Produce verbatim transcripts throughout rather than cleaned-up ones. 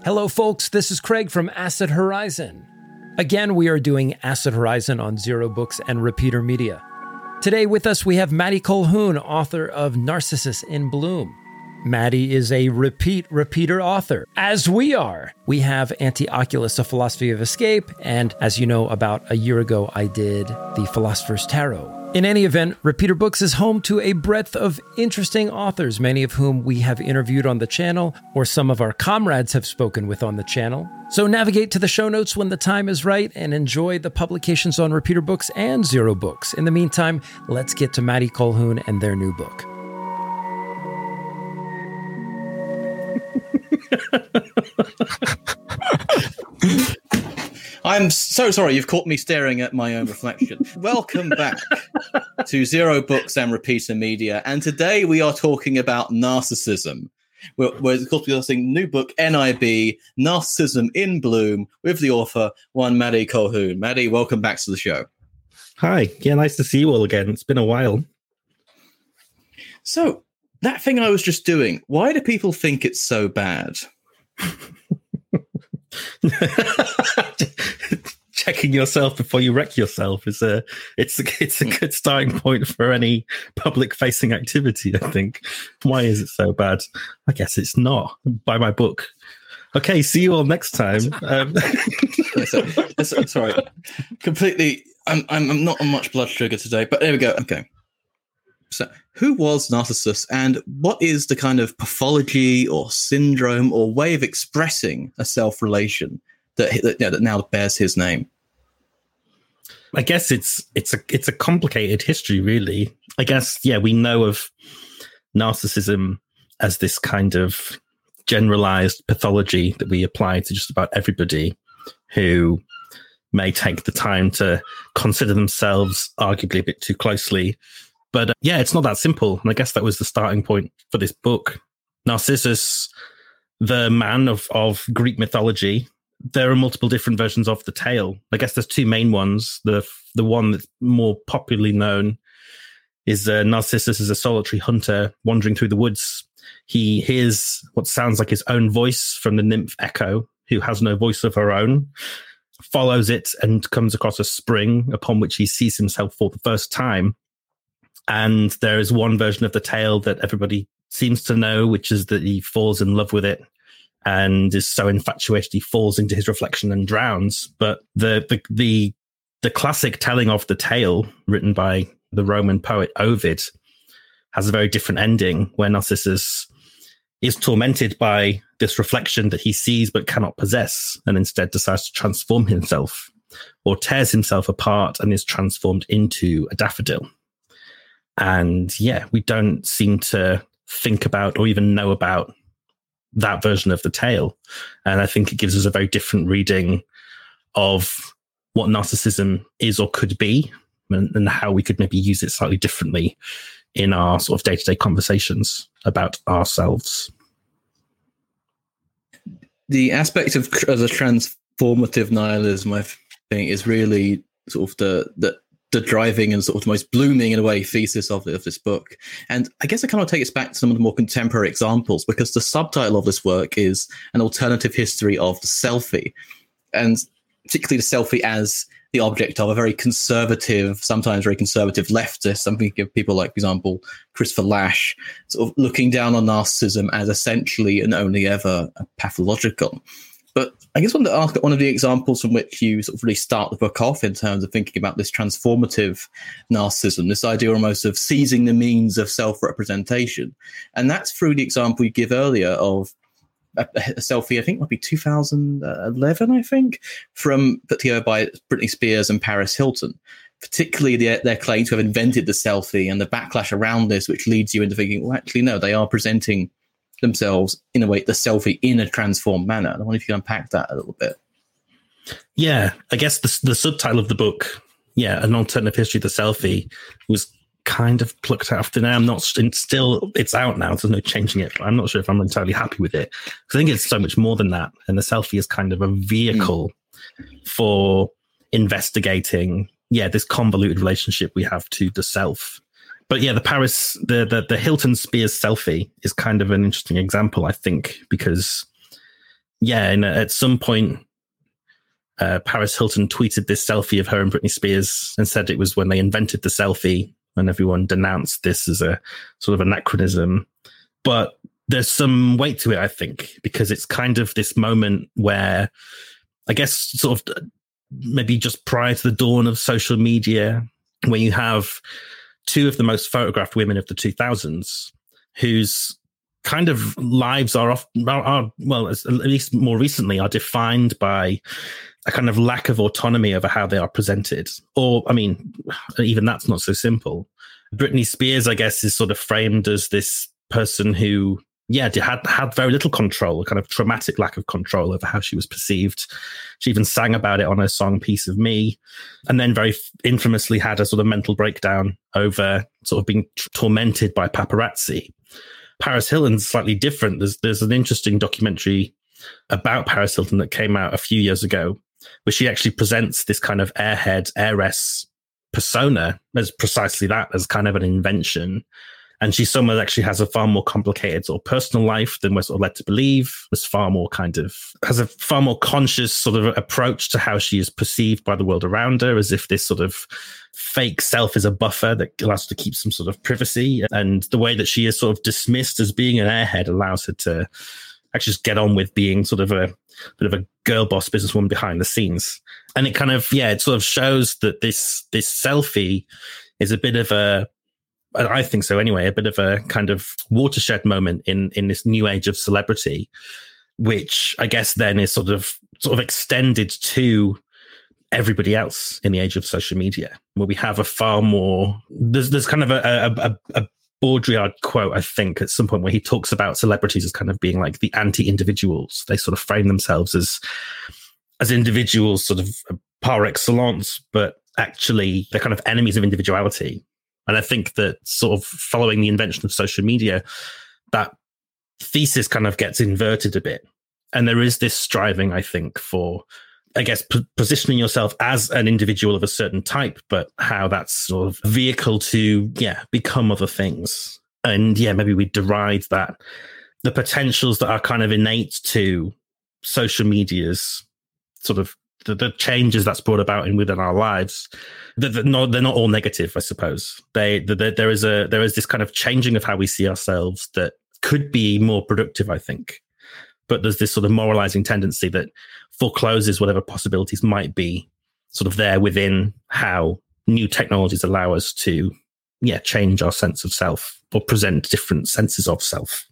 Hello, folks. This is Craig from Acid Horizon. Again, we are doing Acid Horizon on Zero Books and Repeater Media. Today with us, we have Maddie Colquhoun, author of Narcissus in Bloom. Maddie is a repeat repeater author, as we are. We have Anti-Oculus, A Philosophy of Escape, and as you know, about a year ago, I did The Philosopher's Tarot. In any event, Repeater Books is home to a breadth of interesting authors, many of whom we have interviewed on the channel, or some of our comrades have spoken with on the channel. So navigate to the show notes when the time is right and enjoy the publications on Repeater Books and Zero Books. In the meantime, let's get to Maddie Colquhoun and their new book. I'm so sorry, you've caught me staring at my own reflection. Welcome back to Zero Books and Repeater Media, and today we are talking about narcissism. We're, we're discussing new book, N I B, Narcissism in Bloom, with the author, one Maddie Colquhoun. Maddie, welcome back to the show. Hi, yeah, nice to see you all again. It's been a while. So, that thing I was just doing, why do people think it's so bad? Checking yourself before you wreck yourself is a it's a, it's a good starting point for any public-facing activity, I think. Why is it so bad? I guess it's not. Buy my book. Okay, see you all next time. Um, so, so, sorry, completely. I'm I'm I'm not on much blood sugar today, but there we go. Okay. So, who was Narcissus, and what is the kind of pathology or syndrome or way of expressing a self-relation that that, you know, that now bears his name? I guess it's it's a it's a complicated history, really. I guess, yeah, we know of narcissism as this kind of generalized pathology that we apply to just about everybody who may take the time to consider themselves arguably a bit too closely. But uh, yeah, it's not that simple. And I guess that was the starting point for this book. Narcissus, the man of, of Greek mythology, there are multiple different versions of the tale. I guess there's two main ones. The the one that's more popularly known is uh, Narcissus is a solitary hunter wandering through the woods. He hears what sounds like his own voice from the nymph Echo, who has no voice of her own, follows it and comes across a spring upon which he sees himself for the first time. And there is one version of the tale that everybody seems to know, which is that he falls in love with it and is so infatuated he falls into his reflection and drowns. But the the the, the classic telling of the tale, written by the Roman poet Ovid, has a very different ending, where Narcissus is tormented by this reflection that he sees but cannot possess, and instead decides to transform himself, or tears himself apart and is transformed into a daffodil. And yeah, we don't seem to think about or even know about that version of the tale. And I think it gives us a very different reading of what narcissism is or could be, and, and how we could maybe use it slightly differently in our sort of day-to-day conversations about ourselves. The aspect of, of the transformative nihilism, I think, is really sort of the the the driving and sort of the most blooming, in a way, thesis of, of this book. And I guess I kind of take us back to some of the more contemporary examples, because the subtitle of this work is An Alternative History of the Selfie, and particularly the selfie as the object of a very conservative, sometimes very conservative leftist. I'm thinking of people like, for example, Christopher Lasch, sort of looking down on narcissism as essentially and only ever pathological. But I guess I wanted to ask one of the examples from which you sort of really start the book off in terms of thinking about this transformative narcissism, this idea almost of seizing the means of self-representation. And that's through the example you give earlier of a, a selfie, I think it might be two thousand eleven, I think, from put together by Britney Spears and Paris Hilton. Particularly their, their claim to have invented the selfie and the backlash around this, which leads you into thinking, well, actually, no, they are presenting themselves in a way, the selfie, in a transformed manner. I wonder if you can unpack that a little bit. Yeah, I guess the, the subtitle of the book, yeah, An Alternative History of the Selfie, was kind of plucked out after now. I'm not still, it's out now, so there's no changing it, but I'm not sure if I'm entirely happy with it. Because I think it's so much more than that. And the selfie is kind of a vehicle mm. for investigating, yeah, this convoluted relationship we have to the self. But yeah, the Paris, the, the the Hilton Spears selfie is kind of an interesting example, I think, because yeah, and at some point, uh, Paris Hilton tweeted this selfie of her and Britney Spears and said it was when they invented the selfie, and everyone denounced this as a sort of anachronism. But there's some weight to it, I think, because it's kind of this moment where, I guess, sort of maybe just prior to the dawn of social media, where you have two of the most photographed women of the two thousands whose kind of lives are, off, are, are well, at least more recently, are defined by a kind of lack of autonomy over how they are presented. Or, I mean, even that's not so simple. Britney Spears, I guess, is sort of framed as this person who, yeah, had had very little control, a kind of traumatic lack of control over how she was perceived. She even sang about it on her song Piece of Me, and then very infamously had a sort of mental breakdown over sort of being t- tormented by paparazzi. Paris Hilton's slightly different. There's there's an interesting documentary about Paris Hilton that came out a few years ago, where she actually presents this kind of airhead, heiress persona as precisely that, as kind of an invention. And she's someone that actually has a far more complicated sort of personal life than we're sort of led to believe. Was far more kind of, has a far more conscious sort of approach to how she is perceived by the world around her, as if this sort of fake self is a buffer that allows her to keep some sort of privacy. And the way that she is sort of dismissed as being an airhead allows her to actually just get on with being sort of a bit of a girl boss businesswoman behind the scenes. And it kind of, yeah, it sort of shows that this, this selfie is a bit of a, I think so anyway, a bit of a kind of watershed moment in, in this new age of celebrity, which I guess then is sort of sort of extended to everybody else in the age of social media, where we have a far more, there's there's kind of a, a, a, a Baudrillard quote, I think, at some point where he talks about celebrities as kind of being like the anti-individuals. They sort of frame themselves as, as individuals sort of par excellence, but actually they're kind of enemies of individuality. And I think that sort of following the invention of social media, that thesis kind of gets inverted a bit. And there is this striving, I think, for, I guess, p- positioning yourself as an individual of a certain type, but how that's sort of vehicle to, yeah, become other things. And yeah, maybe we deride that, the potentials that are kind of innate to social media's sort of the, the changes that's brought about in within our lives. They're, they're, not, they're not all negative, I suppose. They, they, there is a there is this kind of changing of how we see ourselves that could be more productive, I think. But there's this sort of moralizing tendency that forecloses whatever possibilities might be sort of there within how new technologies allow us to, yeah, change our sense of self or present different senses of self.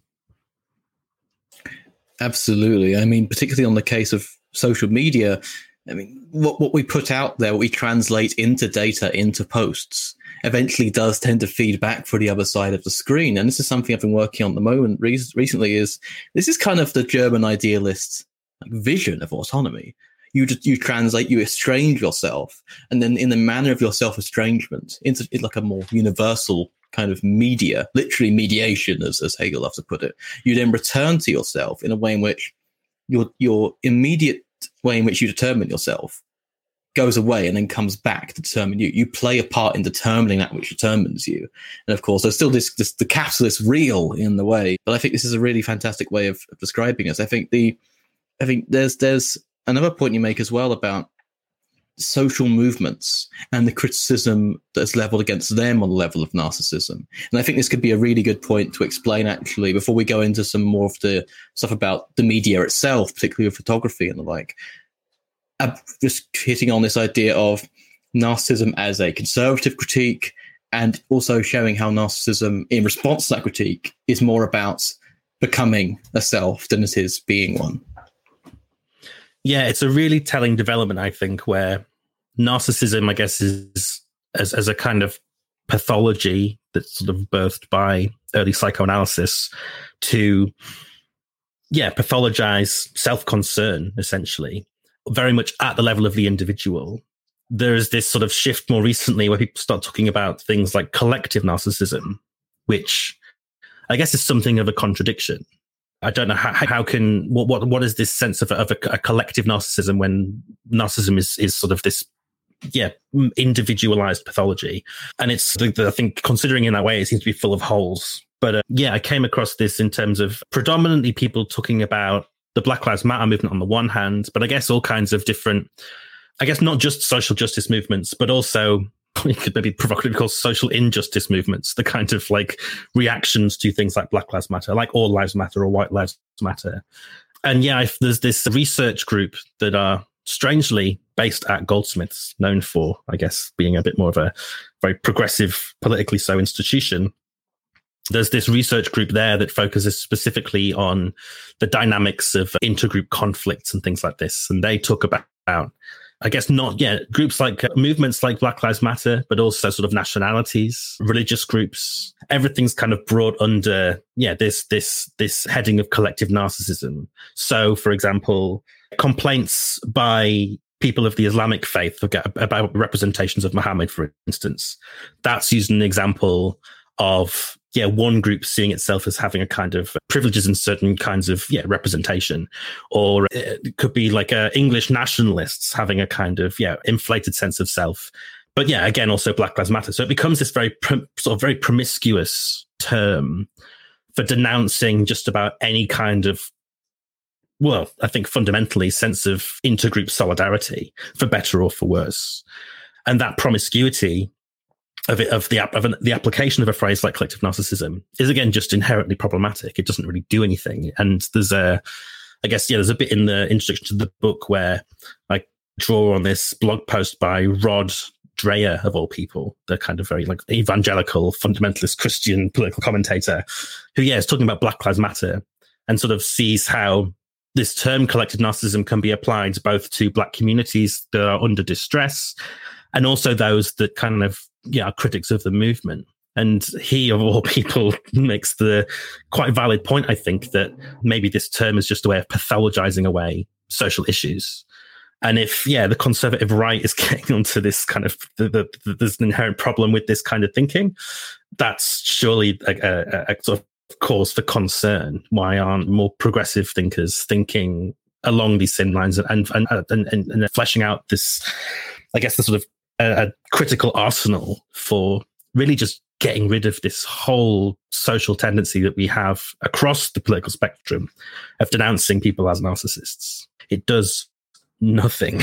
Absolutely. I mean, particularly on the case of social media, I mean, what, what we put out there, what we translate into data, into posts, eventually does tend to feed back for the other side of the screen. And this is something I've been working on at the moment re- recently is, this is kind of the German idealist like, vision of autonomy. You just, you translate, you estrange yourself, and then in the manner of your self-estrangement, into like a more universal kind of media, literally mediation, as, as Hegel loves to put it, you then return to yourself in a way in which your your immediate way in which you determine yourself goes away and then comes back to determine you. You play a part in determining that which determines you. And of course, there's still this, this the capitalist real in the way. But I think this is a really fantastic way of, of describing us. I think the I think there's there's another point you make as well about social movements and the criticism that's leveled against them on the level of narcissism. And I think this could be a really good point to explain, actually, before we go into some more of the stuff about the media itself, particularly with photography and the like. I'm just hitting on this idea of narcissism as a conservative critique, and also showing how narcissism, in response to that critique, is more about becoming a self than it is being one. Yeah, it's a really telling development, I think, where narcissism, I guess, is as, as a kind of pathology that's sort of birthed by early psychoanalysis to, yeah, pathologize self-concern, essentially, very much at the level of the individual. There is this sort of shift more recently where people start talking about things like collective narcissism, which I guess is something of a contradiction. I don't know how, how can what what what is this sense of, a, of a, a collective narcissism when narcissism is is sort of this yeah individualized pathology, and it's I think considering in that way it seems to be full of holes. But uh, yeah, I came across this in terms of predominantly people talking about the Black Lives Matter movement on the one hand, but I guess all kinds of different, I guess not just social justice movements, but also you could maybe provocatively call social injustice movements, the kind of like reactions to things like Black Lives Matter, like All Lives Matter or White Lives Matter. And yeah, if there's this research group that are strangely based at Goldsmiths, known for, I guess, being a bit more of a very progressive, politically so institution. There's this research group there that focuses specifically on the dynamics of intergroup conflicts and things like this. And they talk about, I guess, not yet yeah, groups like uh, movements like Black Lives Matter, but also sort of nationalities, religious groups. Everything's kind of brought under, yeah, this this this heading of collective narcissism. So, for example, complaints by people of the Islamic faith about representations of Muhammad, for instance, that's used an example of, yeah, one group seeing itself as having a kind of privileges in certain kinds of, yeah, representation. Or it could be like uh, English nationalists having a kind of, yeah, inflated sense of self. But yeah, again, also Black Lives Matter. So it becomes this very pr- sort of very promiscuous term for denouncing just about any kind of, well, I think fundamentally sense of intergroup solidarity, for better or for worse. And that promiscuity of it, of the of an, the application of a phrase like collective narcissism is again just inherently problematic. It doesn't really do anything. And there's a, I guess, yeah, there's a bit in the introduction to the book where I draw on this blog post by Rod Dreher, of all people, the kind of very like evangelical, fundamentalist Christian political commentator, who, yeah, is talking about Black Lives Matter and sort of sees how this term collective narcissism can be applied both to Black communities that are under distress and also those that kind of, yeah, are critics of the movement. And he, of all people, makes the quite valid point, I think, that maybe this term is just a way of pathologizing away social issues. And if, yeah, the conservative right is getting onto this kind of, the, the, the, there's an inherent problem with this kind of thinking, that's surely a, a, a sort of cause for concern. Why aren't more progressive thinkers thinking along these same lines and and and, and, and fleshing out this, I guess, the sort of a, a critical arsenal for really just getting rid of this whole social tendency that we have across the political spectrum of denouncing people as narcissists? It does nothing.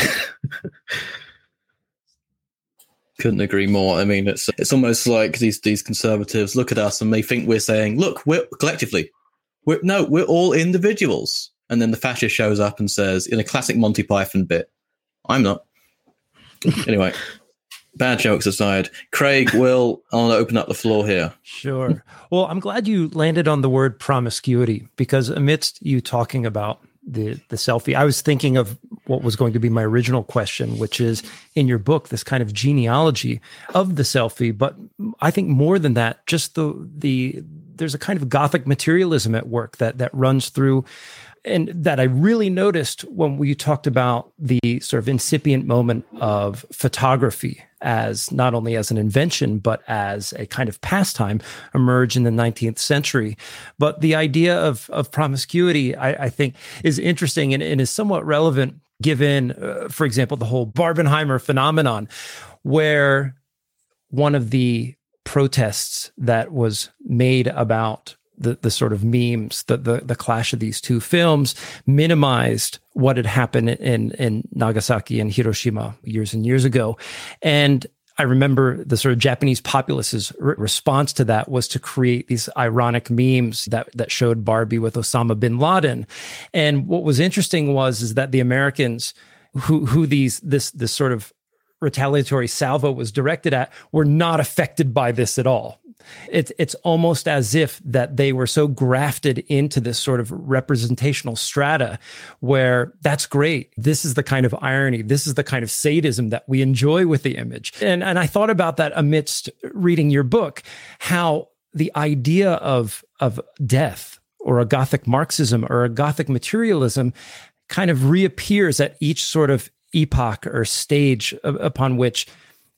Couldn't agree more. I mean, it's it's almost like these these conservatives look at us and they think we're saying, look, we're collectively, we're no, we're all individuals. And then the fascist shows up and says, in a classic Monty Python bit, I'm not. Anyway, bad jokes aside, Craig, Will, I'll open up the floor here. Sure. Well, I'm glad you landed on the word promiscuity, because amidst you talking about the the selfie, I was thinking of what was going to be my original question, which is in your book, this kind of genealogy of the selfie. But I think more than that, just the the there's a kind of Gothic materialism at work that that runs through, and that I really noticed when we talked about the sort of incipient moment of photography as not only as an invention, but as a kind of pastime emerge in the nineteenth century. But the idea of, of promiscuity, I, I think, is interesting and, and is somewhat relevant given, uh, for example, the whole Barbenheimer phenomenon, where one of the protests that was made about the the sort of memes, the, the the clash of these two films minimized what had happened in, in Nagasaki and Hiroshima years and years ago. And I remember the sort of Japanese populace's re- response to that was to create these ironic memes that, that showed Barbie with Osama bin Laden. And what was interesting was is that the Americans who who these this this sort of retaliatory salvo was directed at were not affected by this at all. It's it's almost as if that they were so grafted into this sort of representational strata where that's great. This is the kind of irony. This is the kind of sadism that we enjoy with the image. And, and I thought about that amidst reading your book, how the idea of, of death or a Gothic Marxism or a Gothic materialism kind of reappears at each sort of epoch or stage upon which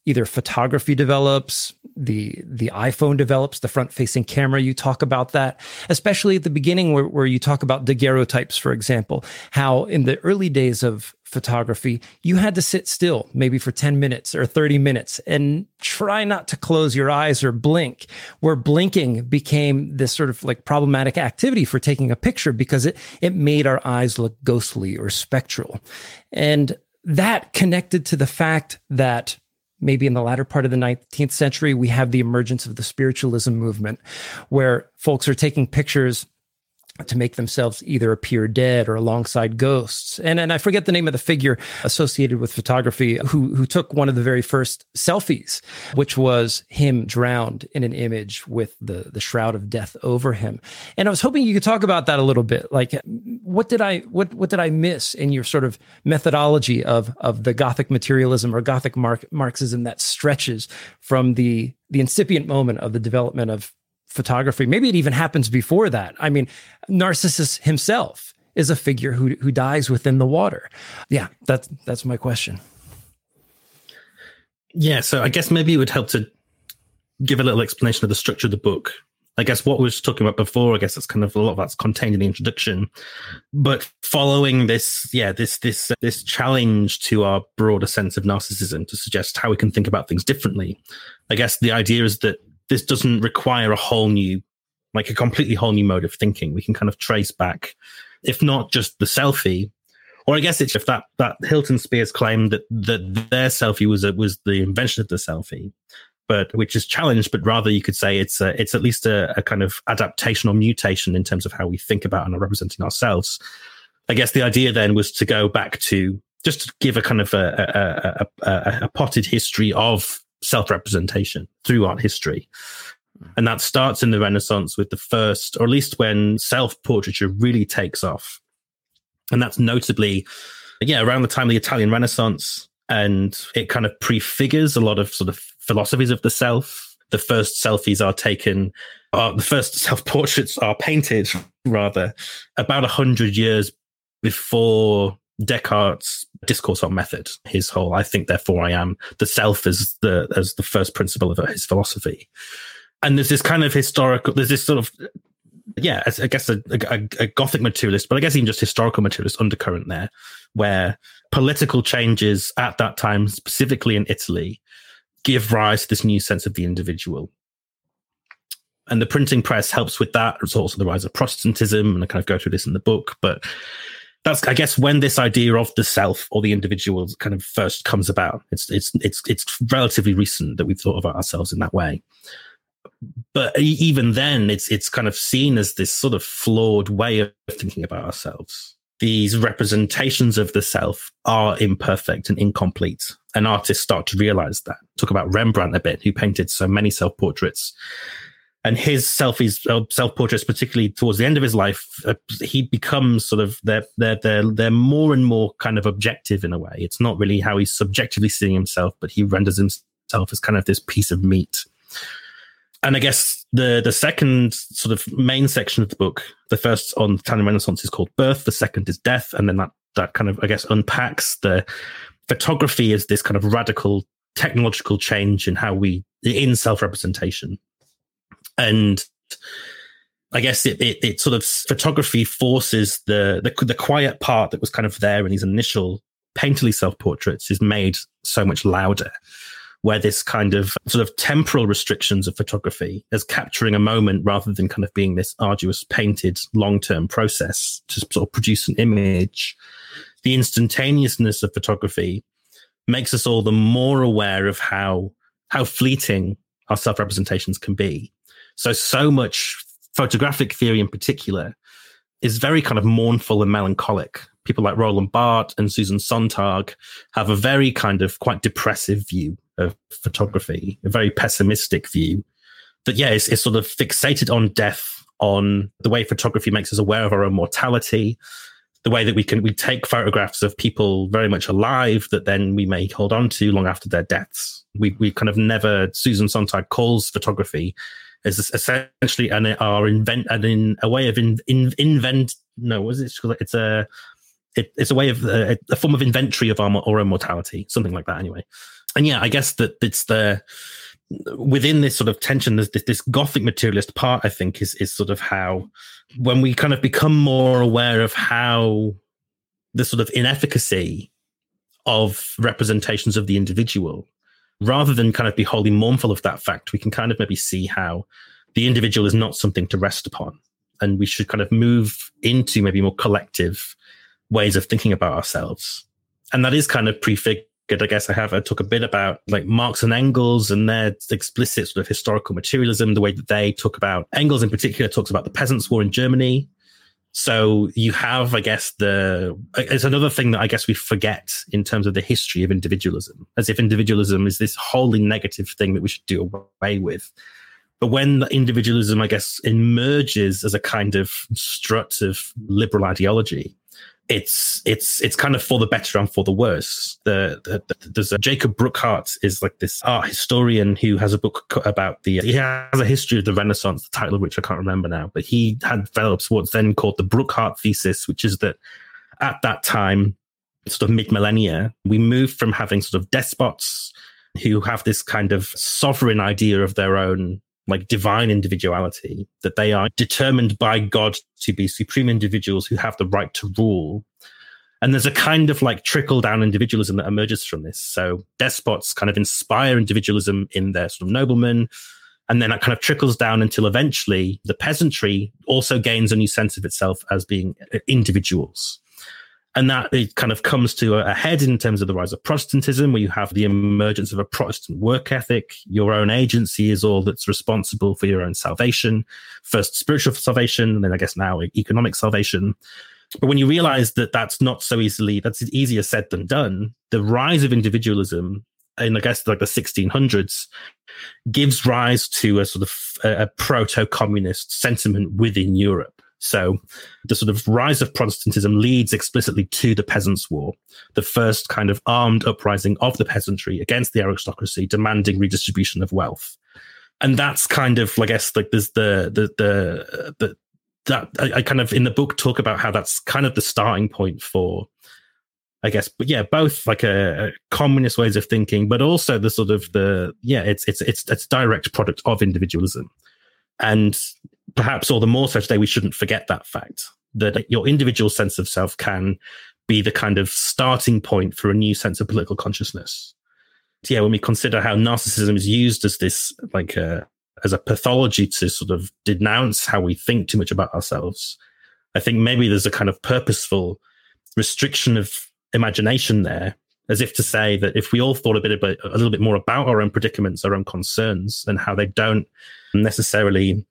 either photography develops, the the iPhone develops, the front-facing camera, you talk about that, especially at the beginning where, where you talk about daguerreotypes, for example, how in the early days of photography, you had to sit still maybe for ten minutes or thirty minutes and try not to close your eyes or blink, where blinking became this sort of like problematic activity for taking a picture because it, it made our eyes look ghostly or spectral. And that connected to the fact that maybe in the latter part of the nineteenth century, we have the emergence of the spiritualism movement, where folks are taking pictures to make themselves either appear dead or alongside ghosts. And and I forget the name of the figure associated with photography who who took one of the very first selfies, which was him drowned in an image with the, the shroud of death over him. And I was hoping you could talk about that a little bit. Like, what did I what what did I miss in your sort of methodology of of the Gothic materialism or Gothic Mark, Marxism that stretches from the the incipient moment of the development of photography? Maybe it even happens before that. I mean, Narcissus himself is a figure who who dies within the water. Yeah, that's that's my question. Yeah, so I guess maybe it would help to give a little explanation of the structure of the book. I guess what we were talking about before, I guess it's kind of a lot of that's contained in the introduction. But following this, yeah, this this uh, this challenge to our broader sense of narcissism to suggest how we can think about things differently, I guess the idea is that this doesn't require a whole new, like a completely whole new mode of thinking. We can kind of trace back, if not just the selfie, or I guess it's if that that Hilton Spears claimed that that their selfie was a, was the invention of the selfie, but which is challenged. But rather, you could say it's a, it's at least a, a kind of adaptation or mutation in terms of how we think about and are representing ourselves. I guess the idea then was to go back to just to give a kind of a a, a, a potted history of self-representation through art history. And that starts in the Renaissance with the first, or at least when self-portraiture really takes off. And that's notably, yeah, around the time of the Italian Renaissance, and it kind of prefigures a lot of sort of philosophies of the self. The first selfies are taken, uh, the first self-portraits are painted, rather, about a hundred years before Descartes' discourse on method, his whole "I think, therefore I am," the self as the as the first principle of his philosophy. And there's this kind of historical, there's this sort of, yeah, I guess a, a, a Gothic materialist, but I guess even just historical materialist undercurrent there, where political changes at that time, specifically in Italy, give rise to this new sense of the individual. And the printing press helps with that. It's also the rise of Protestantism, and I kind of go through this in the book, but that's, I guess, when this idea of the self or the individual kind of first comes about. It's it's it's it's relatively recent that we've thought about ourselves in that way. But even then, it's it's kind of seen as this sort of flawed way of thinking about ourselves. These representations of the self are imperfect and incomplete, and artists start to realize that. Talk about Rembrandt a bit, who painted so many self-portraits. And his selfies, uh, self-portraits, particularly towards the end of his life, uh, he becomes sort of, they're, they're, they're, they're more and more kind of objective in a way. It's not really how he's subjectively seeing himself, but he renders himself as kind of this piece of meat. And I guess the the second sort of main section of the book, the first on the Italian Renaissance is called Birth, the second is Death. And then that, that kind of, I guess, unpacks the photography as this kind of radical technological change in how we, in self-representation. And I guess it, it, it sort of photography forces the, the the quiet part that was kind of there in these initial painterly self-portraits is made so much louder, where this kind of sort of temporal restrictions of photography as capturing a moment rather than kind of being this arduous painted long-term process to sort of produce an image. The instantaneousness of photography makes us all the more aware of how how fleeting our self-representations can be. So, so much photographic theory in particular is very kind of mournful and melancholic. People like Roland Barthes and Susan Sontag have a very kind of quite depressive view of photography, a very pessimistic view that, yeah, it's, it's sort of fixated on death, on the way photography makes us aware of our own mortality, the way that we can, we take photographs of people very much alive that then we may hold on to long after their deaths. We, we kind of never, Susan Sontag calls photography is essentially an our invent and in a way of in, in invent no what is it it's a it, it's a way of uh, a form of inventory of our, our own mortality, something like that anyway. and yeah, I guess that it's the within this sort of tension, there's this, this Gothic materialist part, I think, is is sort of how when we kind of become more aware of how the sort of inefficacy of representations of the individual, rather than kind of be wholly mournful of that fact, we can kind of maybe see how the individual is not something to rest upon. And we should kind of move into maybe more collective ways of thinking about ourselves. And that is kind of prefigured. I guess I have, I talk a bit about like Marx and Engels and their explicit sort of historical materialism, the way that they talk about, Engels in particular talks about the Peasants' War in Germany. So you have, I guess, the, it's another thing that I guess we forget in terms of the history of individualism, as if individualism is this wholly negative thing that we should do away with. But when individualism, I guess, emerges as a kind of strut of liberal ideology, it's it's it's kind of for the better and for the worse. The, the, the there's a Jacob Burckhardt is like this art historian who has a book about the he has a history of the Renaissance, the title of which I can't remember now, but he had developed what's then called the Burckhardt thesis, which is that at that time, sort of mid-millennia, we moved from having sort of despots who have this kind of sovereign idea of their own, like divine individuality, that they are determined by God to be supreme individuals who have the right to rule. And there's a kind of like trickle down individualism that emerges from this. So despots kind of inspire individualism in their sort of noblemen. And then that kind of trickles down until eventually the peasantry also gains a new sense of itself as being individuals. And that it kind of comes to a head in terms of the rise of Protestantism, where you have the emergence of a Protestant work ethic. Your own agency is all that's responsible for your own salvation. First spiritual salvation, and then I guess now economic salvation. But when you realize that that's not so easily, that's easier said than done, the rise of individualism in, I guess, like the sixteen hundreds gives rise to a sort of a, a proto-communist sentiment within Europe. So the sort of rise of Protestantism leads explicitly to the Peasants' War, the first kind of armed uprising of the peasantry against the aristocracy, demanding redistribution of wealth. And that's kind of, I guess, like there's the, the, the, the that I, I kind of in the book talk about how that's kind of the starting point for, I guess, but yeah, both like a, a communist ways of thinking, but also the sort of the, yeah, it's, it's, it's, it's a direct product of individualism. And perhaps all the more so today, we shouldn't forget that fact, that your individual sense of self can be the kind of starting point for a new sense of political consciousness. So yeah, when we consider how narcissism is used as this, like, uh, as a pathology to sort of denounce how we think too much about ourselves, I think maybe there's a kind of purposeful restriction of imagination there, as if to say that if we all thought a bit about, a little bit more about our own predicaments, our own concerns, and how they don't necessarily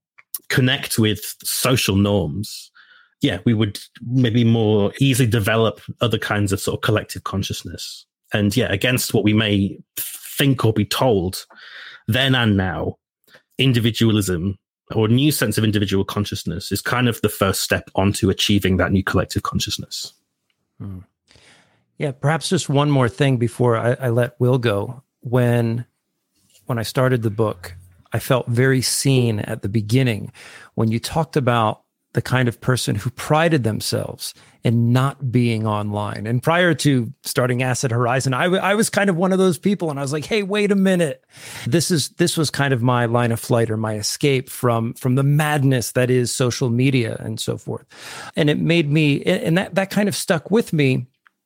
connect with social norms, yeah, we would maybe more easily develop other kinds of sort of collective consciousness. And yeah, against what we may think or be told then and now, individualism or a new sense of individual consciousness is kind of the first step onto achieving that new collective consciousness. Hmm. Yeah, perhaps just one more thing before I, I let Will go. When when I started the book, I felt very seen at the beginning when you talked about the kind of person who prided themselves in not being online. And prior to starting Acid Horizon, I, w- I was kind of one of those people, and I was like, hey, wait a minute. This is this was kind of my line of flight or my escape from, from the madness that is social media and so forth. And it made me, and that, that kind of stuck with me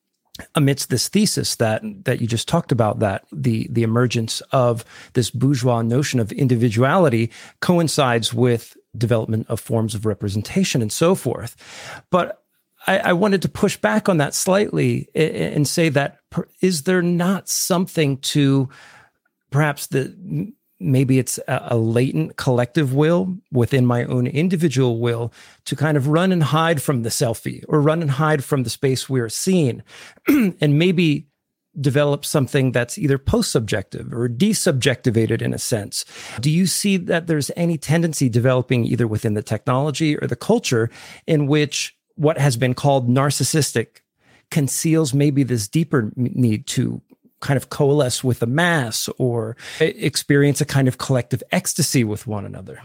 amidst this thesis that that you just talked about, that the the emergence of this bourgeois notion of individuality coincides with development of forms of representation and so forth. But I, I wanted to push back on that slightly and say that, is there not something to perhaps the maybe it's a, a latent collective will within my own individual will to kind of run and hide from the selfie or run and hide from the space we're seeing and maybe develop something that's either post-subjective or desubjectivated in a sense. Do you see that there's any tendency developing either within the technology or the culture in which what has been called narcissistic conceals maybe this deeper need to kind of coalesce with the mass or experience a kind of collective ecstasy with one another?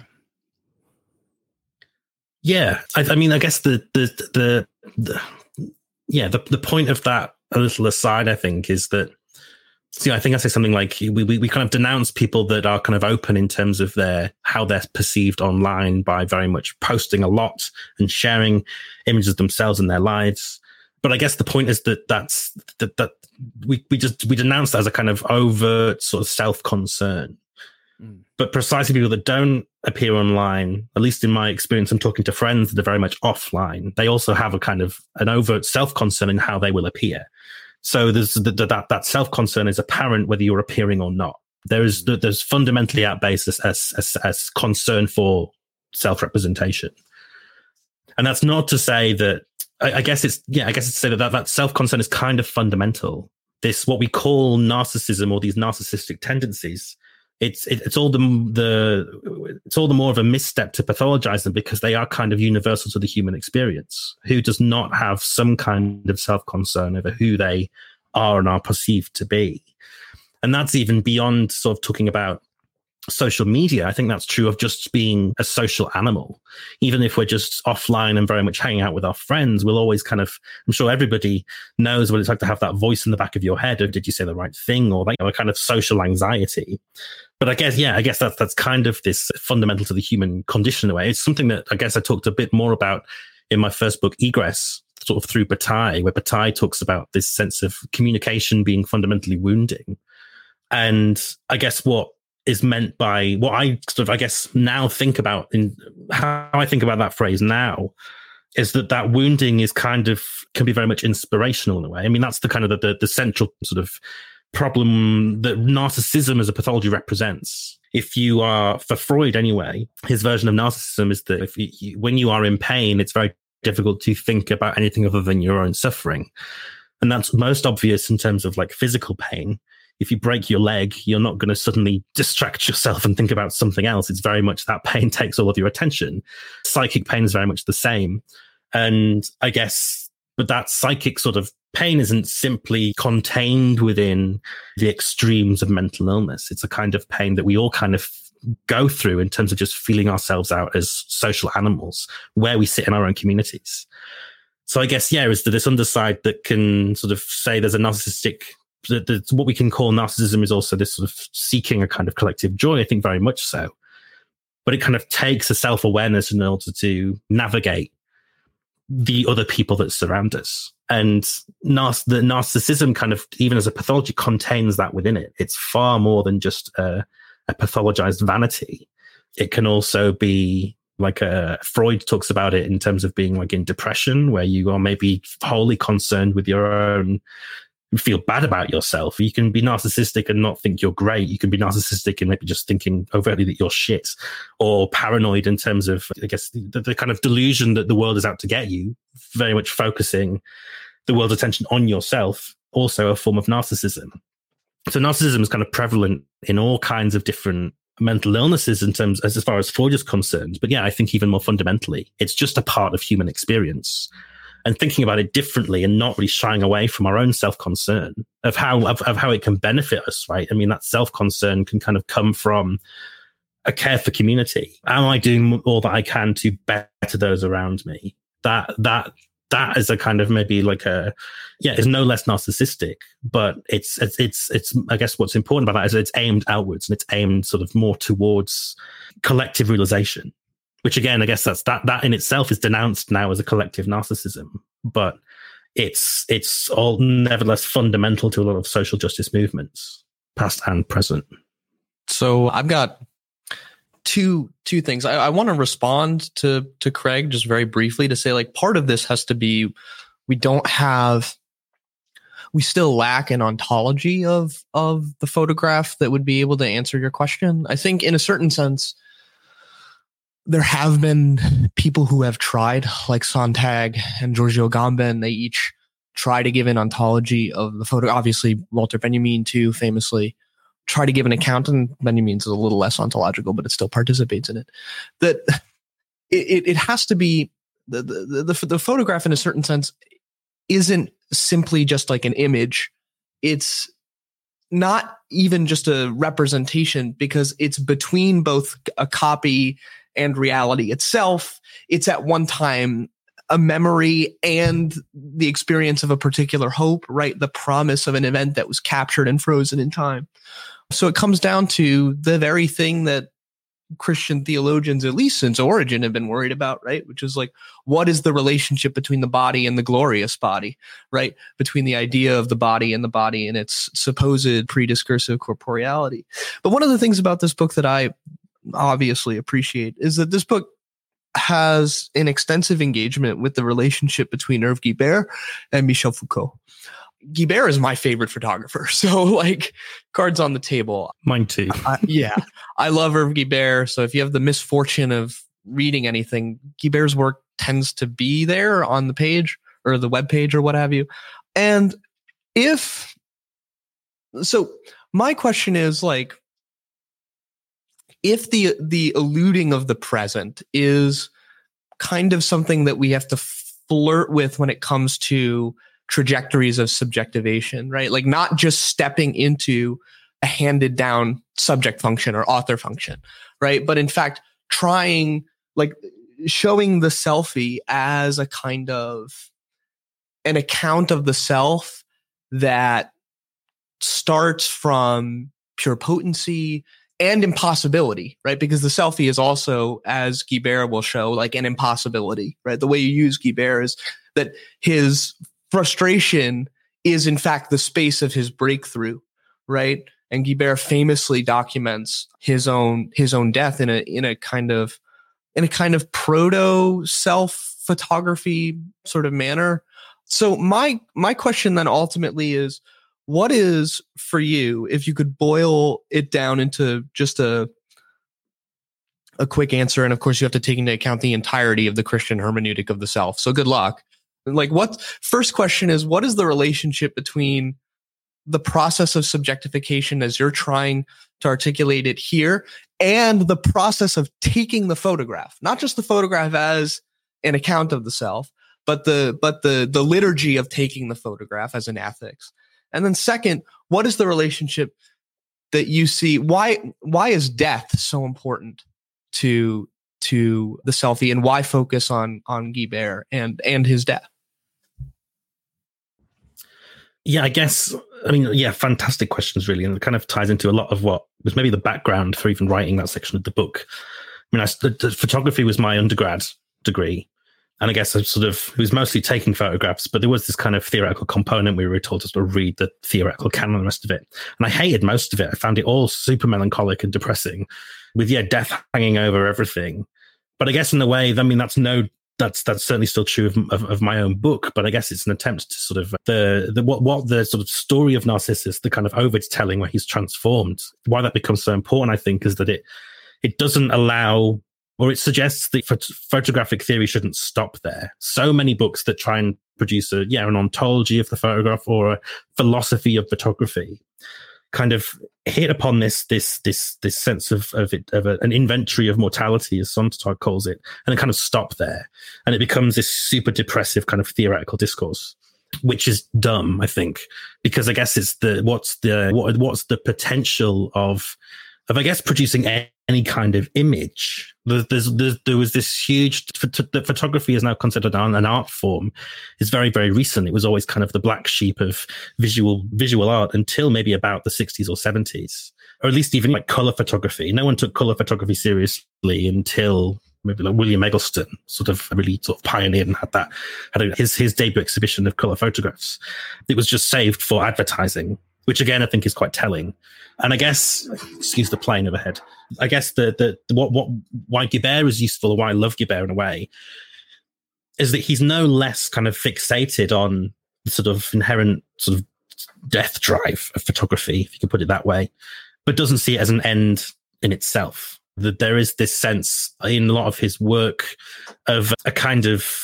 Yeah, I, I mean, I guess the the the, the yeah the the point of that, a little aside, I think, is that So yeah, I think I say something like we, we we kind of denounce people that are kind of open in terms of their how they're perceived online by very much posting a lot and sharing images of themselves and their lives. But I guess the point is that that's that that we we just we denounce that as a kind of overt sort of self-concern. Mm. But precisely people that don't appear online, at least in my experience, I'm talking to friends that are very much offline. They also have a kind of an overt self-concern in how they will appear. So there's the, the, that that self-concern is apparent whether you're appearing or not. There is there's fundamentally at basis as, as as concern for self-representation, and that's not to say that. I, I guess it's yeah. I guess it's to say that, that that self-concern is kind of fundamental. This what we call narcissism or these narcissistic tendencies. It's it, it's all the the it's all the more of a misstep to pathologize them because they are kind of universal to the human experience. Who does not have some kind of self-concern over who they are and are perceived to be? And that's even beyond sort of talking about social media. I think that's true of just being a social animal. Even if we're just offline and very much hanging out with our friends, we'll always kind of, I'm sure everybody knows what it's like to have that voice in the back of your head of did you say the right thing, or like a kind of social anxiety. But I guess, yeah, I guess that's, that's kind of this fundamental to the human condition in a way. It's something that I guess I talked a bit more about in my first book, Egress, sort of through Bataille, where Bataille talks about this sense of communication being fundamentally wounding. And I guess what is meant by what I sort of, I guess, now think about in how I think about that phrase now is that that wounding is kind of, can be very much inspirational in a way. I mean, that's the kind of the, the, the central sort of problem that narcissism as a pathology represents. If you are, for Freud anyway, his version of narcissism is that if you, when you are in pain, it's very difficult to think about anything other than your own suffering. And that's most obvious in terms of like physical pain. If you break your leg, you're not going to suddenly distract yourself and think about something else. It's very much that pain takes all of your attention. Psychic pain is very much the same. And I guess, but that psychic sort of pain isn't simply contained within the extremes of mental illness. It's a kind of pain that we all kind of go through in terms of just feeling ourselves out as social animals, where we sit in our own communities. So I guess, yeah, is there this underside that can sort of say there's a narcissistic, that, that what we can call narcissism is also this sort of seeking a kind of collective joy, I think very much so. But it kind of takes a self-awareness in order to navigate the other people that surround us. And nar- the narcissism kind of, even as a pathology, contains that within it. It's far more than just a, a pathologized vanity. It can also be like a, Freud talks about it in terms of being like in depression, where you are maybe wholly concerned with your own, feel bad about yourself. You can be narcissistic and not think you're great. You can be narcissistic and maybe just thinking overtly that you're shit, or paranoid in terms of, I guess, the, the kind of delusion that the world is out to get you, very much focusing the world's attention on yourself, also a form of narcissism. So narcissism is kind of prevalent in all kinds of different mental illnesses in terms, as, as far as Freud is concerned. But yeah, I think even more fundamentally, it's just a part of human experience. And thinking about it differently and not really shying away from our own self-concern of how of, of how it can benefit us, right? I mean, that self-concern can kind of come from a care for community. Am I doing all that I can to better those around me? That that that is a kind of maybe like a, yeah, it's no less narcissistic, but it's it's it's it's I guess what's important about that is it's aimed outwards and it's aimed sort of more towards collective realization. Which again, I guess that's that that in itself is denounced now as a collective narcissism, but it's it's all nevertheless fundamental to a lot of social justice movements, past and present. So I've got two two things. I, I want to respond to to Craig just very briefly to say, like, part of this has to be we don't have we still lack an ontology of of the photograph that would be able to answer your question. I think in a certain sense, there have been people who have tried, like Sontag and Giorgio Agamben. They each try to give an ontology of the photo. Obviously, Walter Benjamin, too, famously try to give an account, and Benjamin's is a little less ontological, but it still participates in it. That it, it has to be the, the, the, the photograph, in a certain sense, isn't simply just like an image. It's not even just a representation, because it's between both a copy and reality itself. It's at one time a memory and the experience of a particular hope, right? The promise of an event that was captured and frozen in time. So it comes down to the very thing that Christian theologians, at least since Origen, have been worried about, right? Which is like, what is the relationship between the body and the glorious body, right? Between the idea of the body and the body and its supposed prediscursive corporeality. But one of the things about this book that I obviously appreciate is that this book has an extensive engagement with the relationship between Hervé Guibert and Michel Foucault. Guibert is my favorite photographer. So like, cards on the table. Mine too. uh, yeah. I love Hervé Guibert. So if you have the misfortune of reading anything, Guibert's work tends to be there on the page or the web page or what have you. And if, so my question is like, if the the eluding of the present is kind of something that we have to flirt with when it comes to trajectories of subjectivation, right? Like not just stepping into a handed down subject function or author function, right? But in fact, trying, like showing the selfie as a kind of an account of the self that starts from pure potency and impossibility, right? Because the selfie is also, as Guibert will show, like an impossibility, right? The way you use Guibert is that his frustration is in fact the space of his breakthrough, right? And Guibert famously documents his own his own death in a in a kind of in a kind of proto self photography sort of manner. So my my question then ultimately is, what is for you, if you could boil it down into just a a quick answer, and of course you have to take into account the entirety of the Christian hermeneutic of the self. So good luck. Like, what first question is, what is the relationship between the process of subjectification as you're trying to articulate it here and the process of taking the photograph, not just the photograph as an account of the self, but the but the the liturgy of taking the photograph as an ethics. And then second, what is the relationship that you see? Why why is death so important to to the selfie, and why focus on on Guibert and and his death? Yeah, I guess, I mean, yeah, fantastic questions, really. And it kind of ties into a lot of what was maybe the background for even writing that section of the book. I mean, I, the, the photography was my undergrad degree. And I guess I sort of, it was mostly taking photographs, but there was this kind of theoretical component. We were told to sort of read the theoretical canon and the rest of it. And I hated most of it. I found it all super melancholic and depressing with, yeah, death hanging over everything. But I guess in a way, I mean, that's no, that's that's certainly still true of, of, of my own book. But I guess it's an attempt to sort of, the, the what, what the sort of story of Narcissus, the kind of Ovid-telling where he's transformed, why that becomes so important, I think, is that it it doesn't allow, or it suggests that phot- photographic theory shouldn't stop there. So many books that try and produce a, yeah, an ontology of the photograph or a philosophy of photography kind of hit upon this, this, this, this sense of, of it, of a, an inventory of mortality, as Sonntag calls it, and it kind of stop there. And it becomes this super depressive kind of theoretical discourse, which is dumb, I think, because I guess it's the, what's the, what, what's the potential of, of, I guess, producing any kind of image. There's, there's, there was this huge, the photography is now considered an art form. It's very, very recent. It was always kind of the black sheep of visual, visual art until maybe about the sixties or seventies, or at least even like color photography. No one took color photography seriously until maybe like William Eggleston sort of really sort of pioneered and had that, had a, his, his debut exhibition of color photographs. It was just saved for advertising, which again, I think is quite telling. And I guess, excuse the plane overhead, I guess the, the, the what, what, why Guibert is useful, or why I love Guibert in a way, is that he's no less kind of fixated on the sort of inherent sort of death drive of photography, if you can put it that way, but doesn't see it as an end in itself. That there is this sense in a lot of his work of a kind of,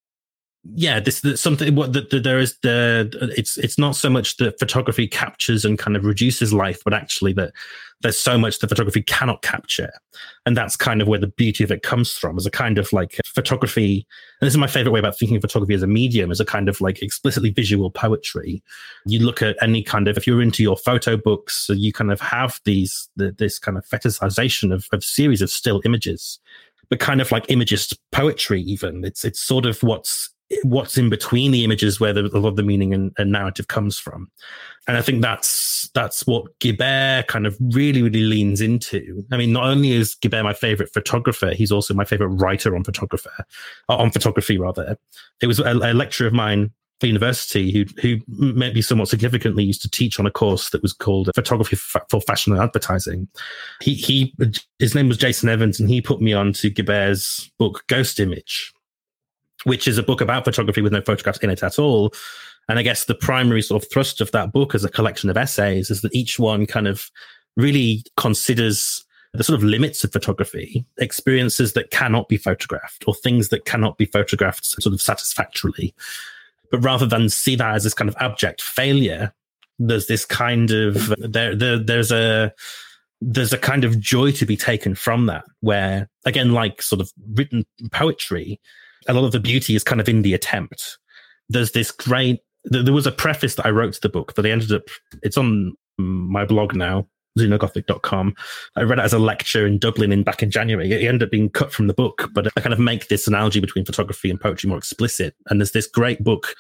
yeah, this, this something. What the, the, there is the. It's it's not so much that photography captures and kind of reduces life, but actually that there's so much that photography cannot capture, and that's kind of where the beauty of it comes from. As a kind of like photography, and this is my favorite way about thinking of photography as a medium, as a kind of like explicitly visual poetry. You look at any kind of, if you're into your photo books, you kind of have these the, this kind of fetishization of, of series of still images. but kind of like imagist poetry. Even it's it's sort of what's what's in between the images where the, a lot of the meaning and, and narrative comes from. And I think that's that's what Guibert kind of really, really leans into. I mean, not only is Guibert my favorite photographer, he's also my favorite writer on photographer, on photography rather. It was a, a lecturer of mine at university who who maybe somewhat significantly used to teach on a course that was called Photography for Fashion and Advertising. He he his name was Jason Evans, and he put me on to Guibert's book Ghost Image, which is a book about photography with no photographs in it at all. And I guess the primary sort of thrust of that book as a collection of essays is that each one kind of really considers the sort of limits of photography, experiences that cannot be photographed or things that cannot be photographed sort of satisfactorily. But rather than see that as this kind of abject failure, there's this kind of, there, there there's a, there's a kind of joy to be taken from that, where, again, like sort of written poetry, a lot of the beauty is kind of in the attempt. There's this great, there was a preface that I wrote to the book that I ended up, it's on my blog now, xenogothic dot com. I read it as a lecture in Dublin in back in January. It ended up being cut from the book, but I kind of make this analogy between photography and poetry more explicit. And there's this great book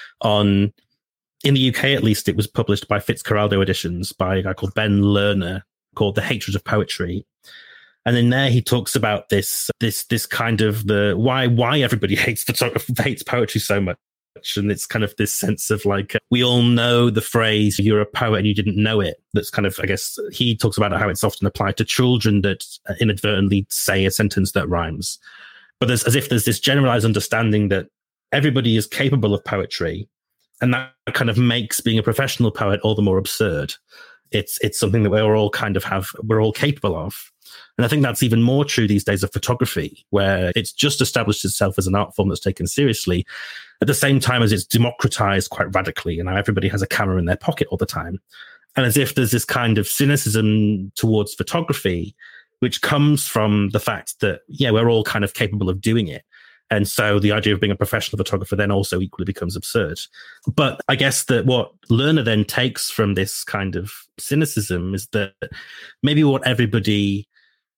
on, in the U K at least, it was published by Fitzcarraldo Editions by a guy called Ben Lerner, called The Hatred of Poetry. And in there, he talks about this, this, this kind of the why, why everybody hates photography, hates poetry so much. And it's kind of this sense of like, we all know the phrase, you're a poet and you didn't know it. That's kind of, I guess, he talks about how it's often applied to children that inadvertently say a sentence that rhymes. But there's as if there's this generalized understanding that everybody is capable of poetry. And that kind of makes being a professional poet all the more absurd. It's, it's something that we're all kind of have, we're all capable of. And I think that's even more true these days of photography, where it's just established itself as an art form that's taken seriously at the same time as it's democratized quite radically. And now everybody has a camera in their pocket all the time. And as if there's this kind of cynicism towards photography, which comes from the fact that, yeah, we're all kind of capable of doing it. And so the idea of being a professional photographer then also equally becomes absurd. But I guess that what Lerner then takes from this kind of cynicism is that maybe what everybody,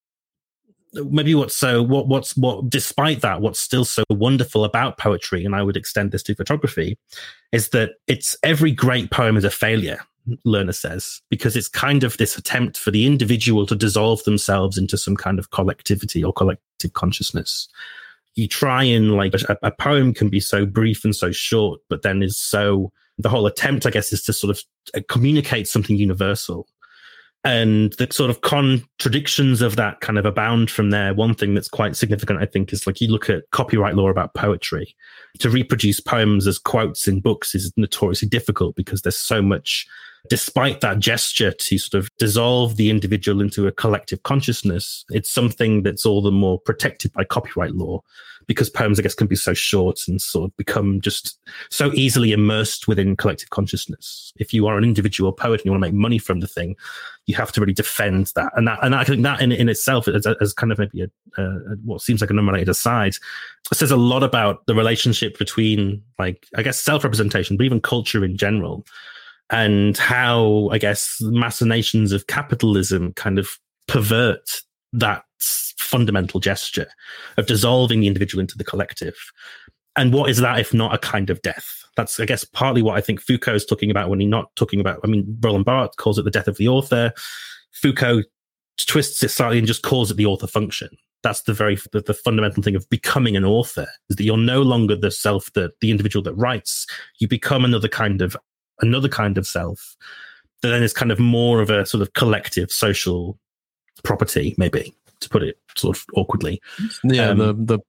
maybe what's so, what, what's, what, despite that, what's still so wonderful about poetry, and I would extend this to photography, is that it's every great poem is a failure, Lerner says, because it's kind of this attempt for the individual to dissolve themselves into some kind of collectivity or collective consciousness. You try and like a, a poem can be so brief and so short, but then is so, the whole attempt, I guess, is to sort of communicate something universal. And the sort of contradictions of that kind of abound from there. One thing that's quite significant, I think, is like you look at copyright law about poetry. To reproduce poems as quotes in books is notoriously difficult because there's so much, despite that gesture to sort of dissolve the individual into a collective consciousness, it's something that's all the more protected by copyright law because poems, I guess, can be so short and sort of become just so easily immersed within collective consciousness. If you are an individual poet and you want to make money from the thing, you have to really defend that. And that, and I think that in, in itself, as, as kind of maybe a, uh, what seems like a nominated aside, says a lot about the relationship between, like, I guess, self-representation, but even culture in general, and how, I guess, machinations of capitalism kind of pervert that fundamental gesture of dissolving the individual into the collective. And what is that if not a kind of death? That's, I guess, partly what I think Foucault is talking about when he's not talking about, I mean, Roland Barthes calls it the death of the author. Foucault twists it slightly and just calls it the author function. That's the very, the, the fundamental thing of becoming an author, is that you're no longer the self, that the individual that writes. You become another kind of, another kind of self that then is kind of more of a sort of collective social property, maybe, to put it sort of awkwardly. Yeah, um, the the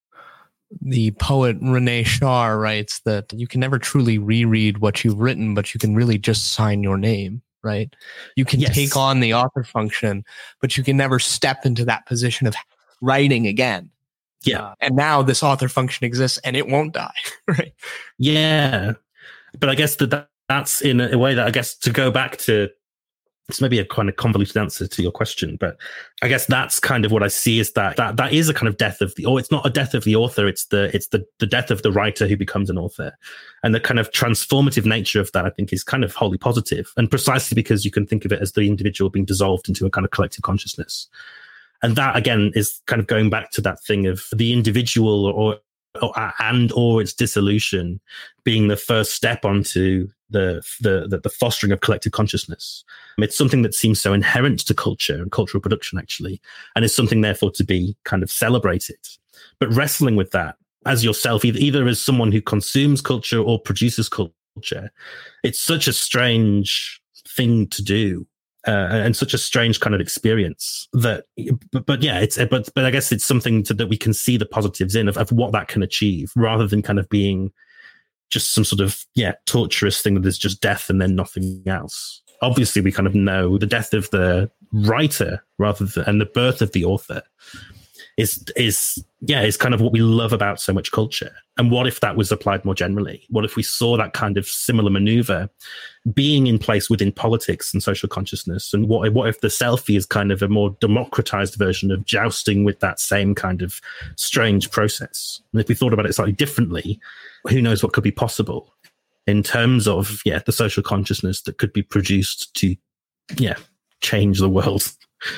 the poet René Char writes that you can never truly reread what you've written, but you can really just sign your name, right? You can yes. take on the author function, but you can never step into that position of writing again. Yeah. Uh, and now this author function exists and it won't die, right? Yeah. But I guess that, that that's in a way that, I guess, to go back to, it's maybe a kind of convoluted answer to your question, but I guess that's kind of what I see is that that that is a kind of death of the, or it's not a death of the author, it's the it's the the death of the writer who becomes an author. And the kind of transformative nature of that, I think, is kind of wholly positive, and precisely because you can think of it as the individual being dissolved into a kind of collective consciousness. And that, again, is kind of going back to that thing of the individual or, or and or its dissolution being the first step onto the, the, the, the fostering of collective consciousness. It's something that seems so inherent to culture and cultural production, actually, and is something, therefore, to be kind of celebrated. But wrestling with that as yourself, either, either as someone who consumes culture or produces culture, it's such a strange thing to do. Uh, and such a strange kind of experience that, but, but yeah, it's, but, but I guess it's something to, that we can see the positives in of, of what that can achieve, rather than kind of being just some sort of, yeah, torturous thing that is just death and then nothing else. Obviously, we kind of know the death of the writer rather than, and the birth of the author is, is, yeah, is kind of what we love about so much culture. And what if that was applied more generally? What if we saw that kind of similar maneuver being in place within politics and social consciousness? And what, what if the selfie is kind of a more democratized version of jousting with that same kind of strange process? And if we thought about it slightly differently, who knows what could be possible in terms of, yeah, the social consciousness that could be produced to, yeah, change the world.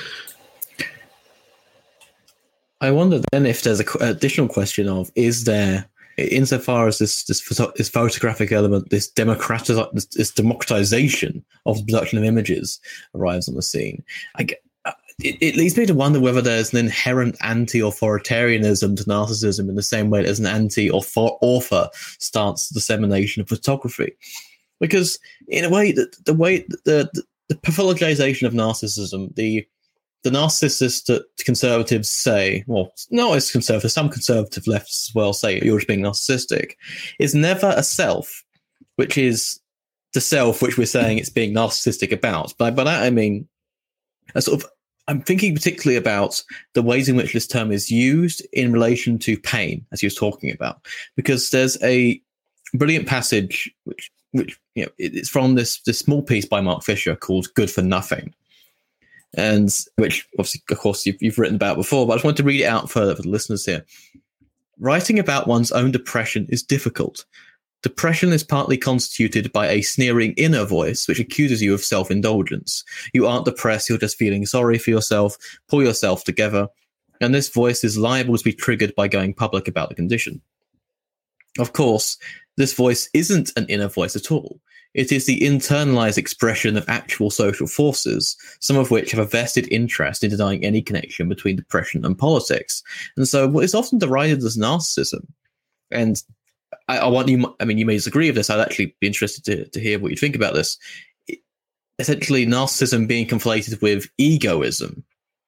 I wonder then if there's an additional question of, is there, insofar as this this, photo, this photographic element, this, democratiz- this, this democratization of the production of images arrives on the scene, I get, it, it leads me to wonder whether there's an inherent anti-authoritarianism to narcissism in the same way as an anti-author starts the dissemination of photography. Because in a way, the, the way the, the, the pathologization of narcissism, the The narcissist that conservatives say, well, not as conservative, some conservative leftists as well say you're just being narcissistic, is never a self, which is the self which we're saying it's being narcissistic about. By, by that, I mean, a sort of, I'm thinking particularly about the ways in which this term is used in relation to pain, as he was talking about, because there's a brilliant passage, which, which you know, it's from this, this small piece by Mark Fisher called Good for Nothing. And which, obviously, of course, you've, you've written about before, but I just want to read it out further for the listeners here. Writing about one's own depression is difficult. Depression is partly constituted by a sneering inner voice which accuses you of self-indulgence. You aren't depressed, you're just feeling sorry for yourself, pull yourself together, and this voice is liable to be triggered by going public about the condition. Of course, this voice isn't an inner voice at all. It is the internalized expression of actual social forces, some of which have a vested interest in denying any connection between depression and politics. And so what is often derided as narcissism, and I, I want you, I mean, you may disagree with this, I'd actually be interested to, to hear what you think about this. It, essentially, narcissism being conflated with egoism.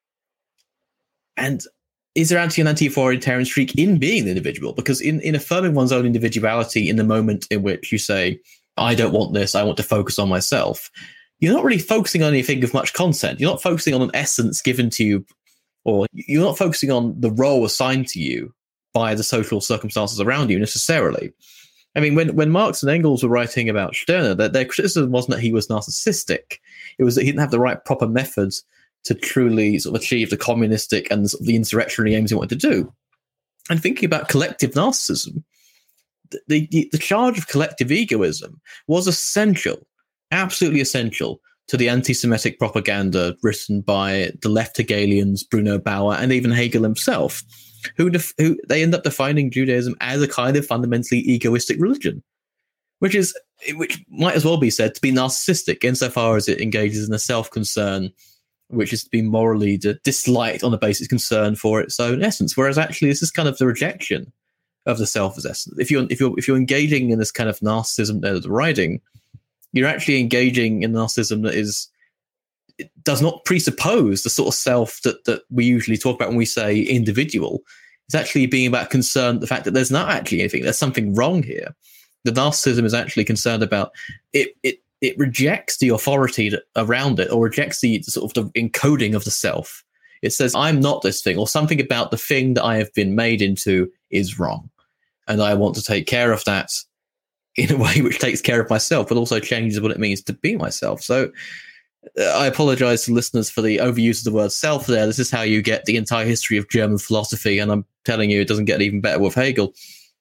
And is there actually an anti-authoritarian streak in being the individual? Because in, in affirming one's own individuality in the moment in which you say, I don't want this, I want to focus on myself, you're not really focusing on anything of much content. You're not focusing on an essence given to you, or you're not focusing on the role assigned to you by the social circumstances around you necessarily. I mean, when, when Marx and Engels were writing about Stirner, their, their criticism wasn't that he was narcissistic. It was that he didn't have the right proper methods to truly sort of achieve the communistic and sort of the insurrectionary aims he wanted to do. And thinking about collective narcissism, The, the the charge of collective egoism was essential, absolutely essential, to the anti-Semitic propaganda written by the left Hegelians, Bruno Bauer, and even Hegel himself, who def- who they end up defining Judaism as a kind of fundamentally egoistic religion, which is which might as well be said to be narcissistic insofar as it engages in a self-concern, which is to be morally disliked on the basis of concern for its own essence. Whereas actually, this is kind of the rejection of the self as essence. If you're if you're if you're engaging in this kind of narcissism that is writing, you're actually engaging in narcissism that is it does not presuppose the sort of self that that we usually talk about when we say individual. It's actually being about concern the fact that there's not actually anything. There's something wrong here. The narcissism is actually concerned about it. It it rejects the authority that, around it, or rejects the, the sort of the encoding of the self. It says, I'm not this thing, or something about the thing that I have been made into is wrong. And I want to take care of that in a way which takes care of myself, but also changes what it means to be myself. So uh, I apologize to listeners for the overuse of the word self there. This is how you get the entire history of German philosophy. And I'm telling you, it doesn't get even better with Hegel.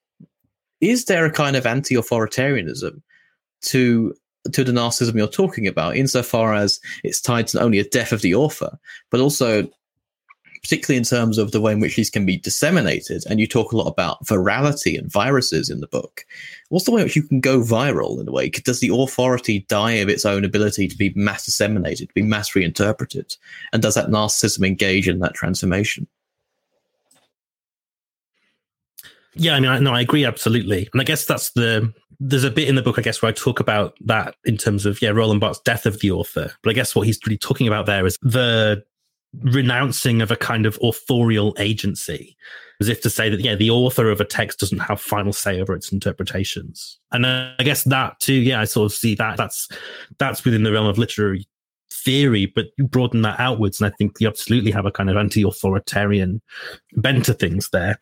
Is there a kind of anti-authoritarianism to to the narcissism you're talking about, insofar as it's tied to not only a death of the author, but also particularly in terms of the way in which these can be disseminated. And you talk a lot about virality and viruses in the book. What's the way in which you can go viral in a way? Does the authority die of its own ability to be mass disseminated, to be mass reinterpreted? And does that narcissism engage in that transformation? Yeah, I mean, I, no, I agree absolutely. And I guess that's the, there's a bit in the book, I guess, where I talk about that in terms of, yeah, Roland Barthes' death of the author. But I guess what he's really talking about there is the renouncing of a kind of authorial agency, as if to say that, yeah, the author of a text doesn't have final say over its interpretations. And uh, I guess that too, yeah, I sort of see that that's, that's within the realm of literary theory, but you broaden that outwards. And I think you absolutely have a kind of anti-authoritarian bent to things there.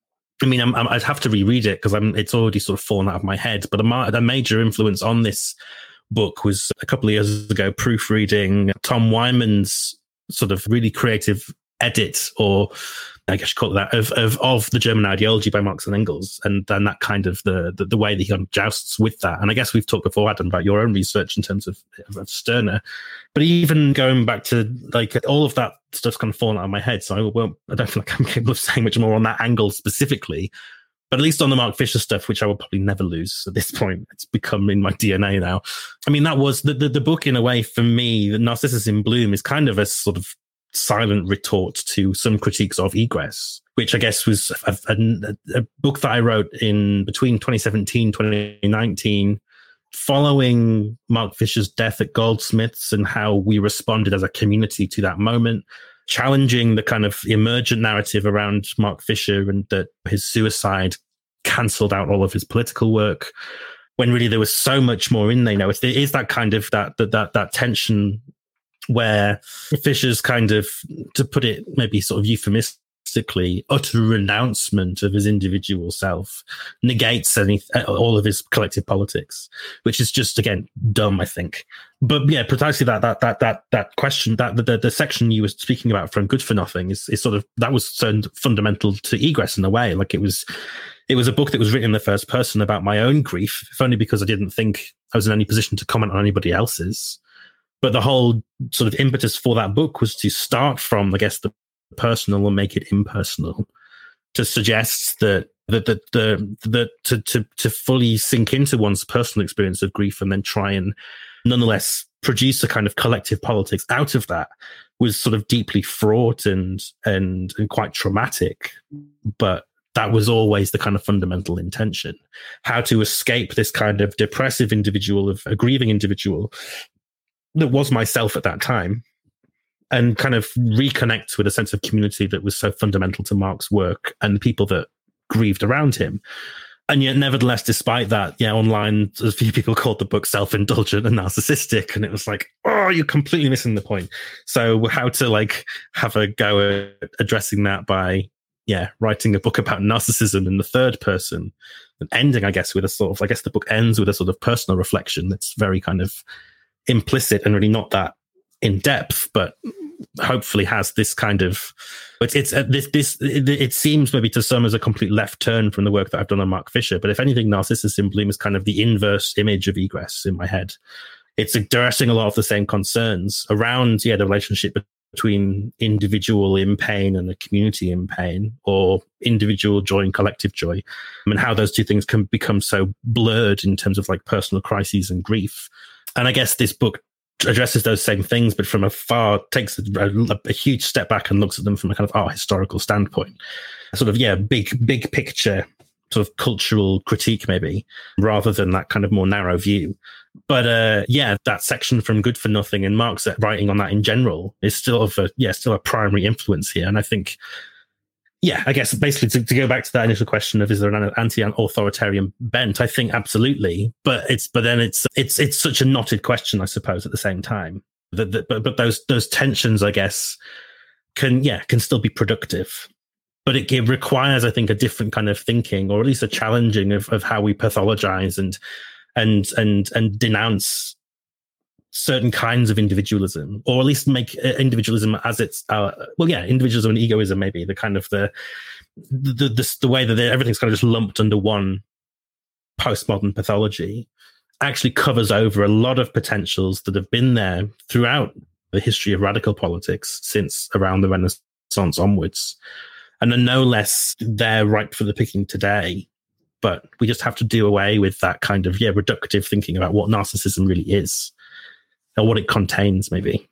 I mean, I'm, I'm, I'd have to reread it because I'm, it's already sort of fallen out of my head. But a, ma- a major influence on this book was a couple of years ago, proofreading Tom Wyman's sort of really creative edit, or I guess you call it that, of, of, of the German ideology by Marx and Engels. And then that kind of the, the, the way that he kind of jousts with that. And I guess we've talked before, Adam, about your own research in terms of, of Stirner. But even going back to like all of that stuff's kind of fallen out of my head. So I won't, I don't feel like I'm capable of saying much more on that angle specifically. But at least on the Mark Fisher stuff, which I will probably never lose at this point, it's become in my D N A now. I mean, that was the, the, the book in a way for me, the Narcissus in Bloom is kind of a sort of silent retort to some critiques of Egress, which I guess was a, a, a book that I wrote in between twenty seventeen, twenty nineteen, following Mark Fisher's death at Goldsmiths and how we responded as a community to that moment, challenging the kind of emergent narrative around Mark Fisher and that his suicide cancelled out all of his political work, when really there was so much more in there. You know, it's, it is that kind of that, that, that, that tension where Fisher's kind of, to put it maybe sort of euphemistically, utter renouncement of his individual self negates any, all of his collective politics, which is just, again, dumb, I think. But yeah, precisely that that that that that question, that the, the section you were speaking about from Good for Nothing is, is sort of, that was so fundamental to Egress in a way. Like it was, it was a book that was written in the first person about my own grief, if only because I didn't think I was in any position to comment on anybody else's. But the whole sort of impetus for that book was to start from, I guess, the personal and make it impersonal, to suggest that that that the that to to to fully sink into one's personal experience of grief and then try and nonetheless produce a kind of collective politics out of that was sort of deeply fraught and and and quite traumatic. But that was always the kind of fundamental intention: how to escape this kind of depressive individual, of a grieving individual that was myself at that time, and kind of reconnect with a sense of community that was so fundamental to Mark's work and the people that grieved around him. And yet, nevertheless, despite that, yeah, online, a few people called the book self-indulgent and narcissistic, and it was like, oh, you're completely missing the point. So how to like have a go at addressing that by, yeah, writing a book about narcissism in the third person, and ending, I guess, with a sort of, I guess the book ends with a sort of personal reflection that's very kind of implicit and really not that in depth, but hopefully has this kind of, it's, it's uh, this, this, it, it seems maybe to some as a complete left turn from the work that I've done on Mark Fisher. But if anything, Narcissus in Bloom is kind of the inverse image of Egress in my head. It's addressing a lot of the same concerns around, yeah, the relationship between individual in pain and a community in pain, or individual joy and collective joy, and how those two things can become so blurred in terms of like personal crises and grief. And I guess this book addresses those same things, but from a far, takes a, a, a huge step back and looks at them from a kind of art historical standpoint. Sort of, yeah, big, big picture, sort of cultural critique, maybe, rather than that kind of more narrow view. But uh, yeah, that section from Good for Nothing and Mark's writing on that in general is still of a, yeah, still a primary influence here. And I think, yeah, I guess basically to, to go back to that initial question of is there an anti-authoritarian bent? I think absolutely, but it's but then it's it's it's such a knotted question, I suppose, at the same time. That, that, but but those those tensions, I guess, can yeah can still be productive, but it, it requires, I think, a different kind of thinking, or at least a challenging of of how we pathologize and and and and denounce certain kinds of individualism, or at least make individualism as it's uh, well, yeah, individualism and egoism, maybe the kind of the the the, the way that everything's kind of just lumped under one postmodern pathology actually covers over a lot of potentials that have been there throughout the history of radical politics since around the Renaissance Renaissance onwards. And are no less there ripe for the picking today. But we just have to do away with that kind of, yeah, reductive thinking about what narcissism really is or what it contains, maybe.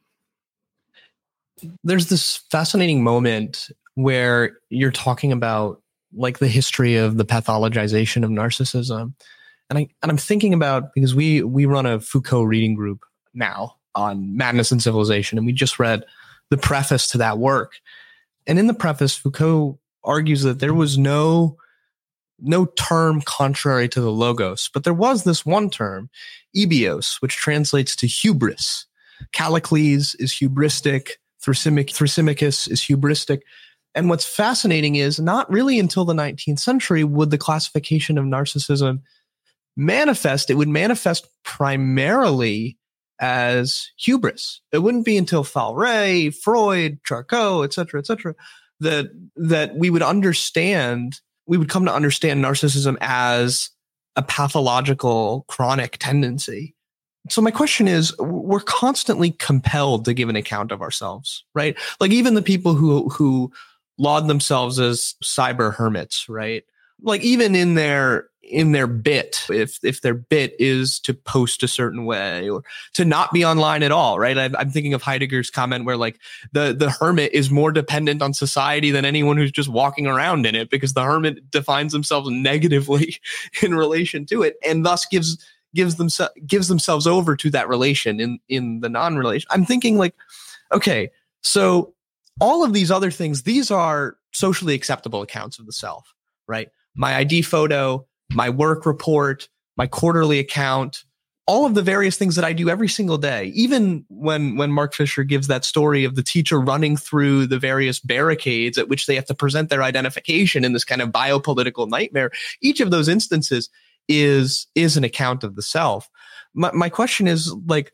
There's this fascinating moment where you're talking about like the history of the pathologization of narcissism. And I and I'm thinking about, because we we run a Foucault reading group now on Madness and Civilization, and we just read the preface to that work. And in the preface, Foucault argues that there was no no term contrary to the logos, but there was this one term, ebios, which translates to hubris. Callicles is hubristic, Thrasimic, Thrasymachus is hubristic. And what's fascinating is not really until the nineteenth century would the classification of narcissism manifest. It would manifest primarily as hubris. It wouldn't be until Fallray, Freud, Charcot, et cetera, et cetera, that, that we would understand we would come to understand narcissism as a pathological chronic tendency. So my question is, we're constantly compelled to give an account of ourselves, right? Like even the people who, who laud themselves as cyber hermits, right? Like even in their, in their bit, if, if their bit is to post a certain way or to not be online at all, right? I'm, I'm thinking of Heidegger's comment where like the, the hermit is more dependent on society than anyone who's just walking around in it, because the hermit defines themselves negatively in relation to it and thus gives, gives them, gives themselves over to that relation in, in the non-relation. I'm thinking like, okay, so all of these other things, these are socially acceptable accounts of the self, right? My I D photo, my work report, my quarterly account, all of the various things that I do every single day. Even when, when Mark Fisher gives that story of the teacher running through the various barricades at which they have to present their identification in this kind of biopolitical nightmare, each of those instances is, is an account of the self. My, my question is like,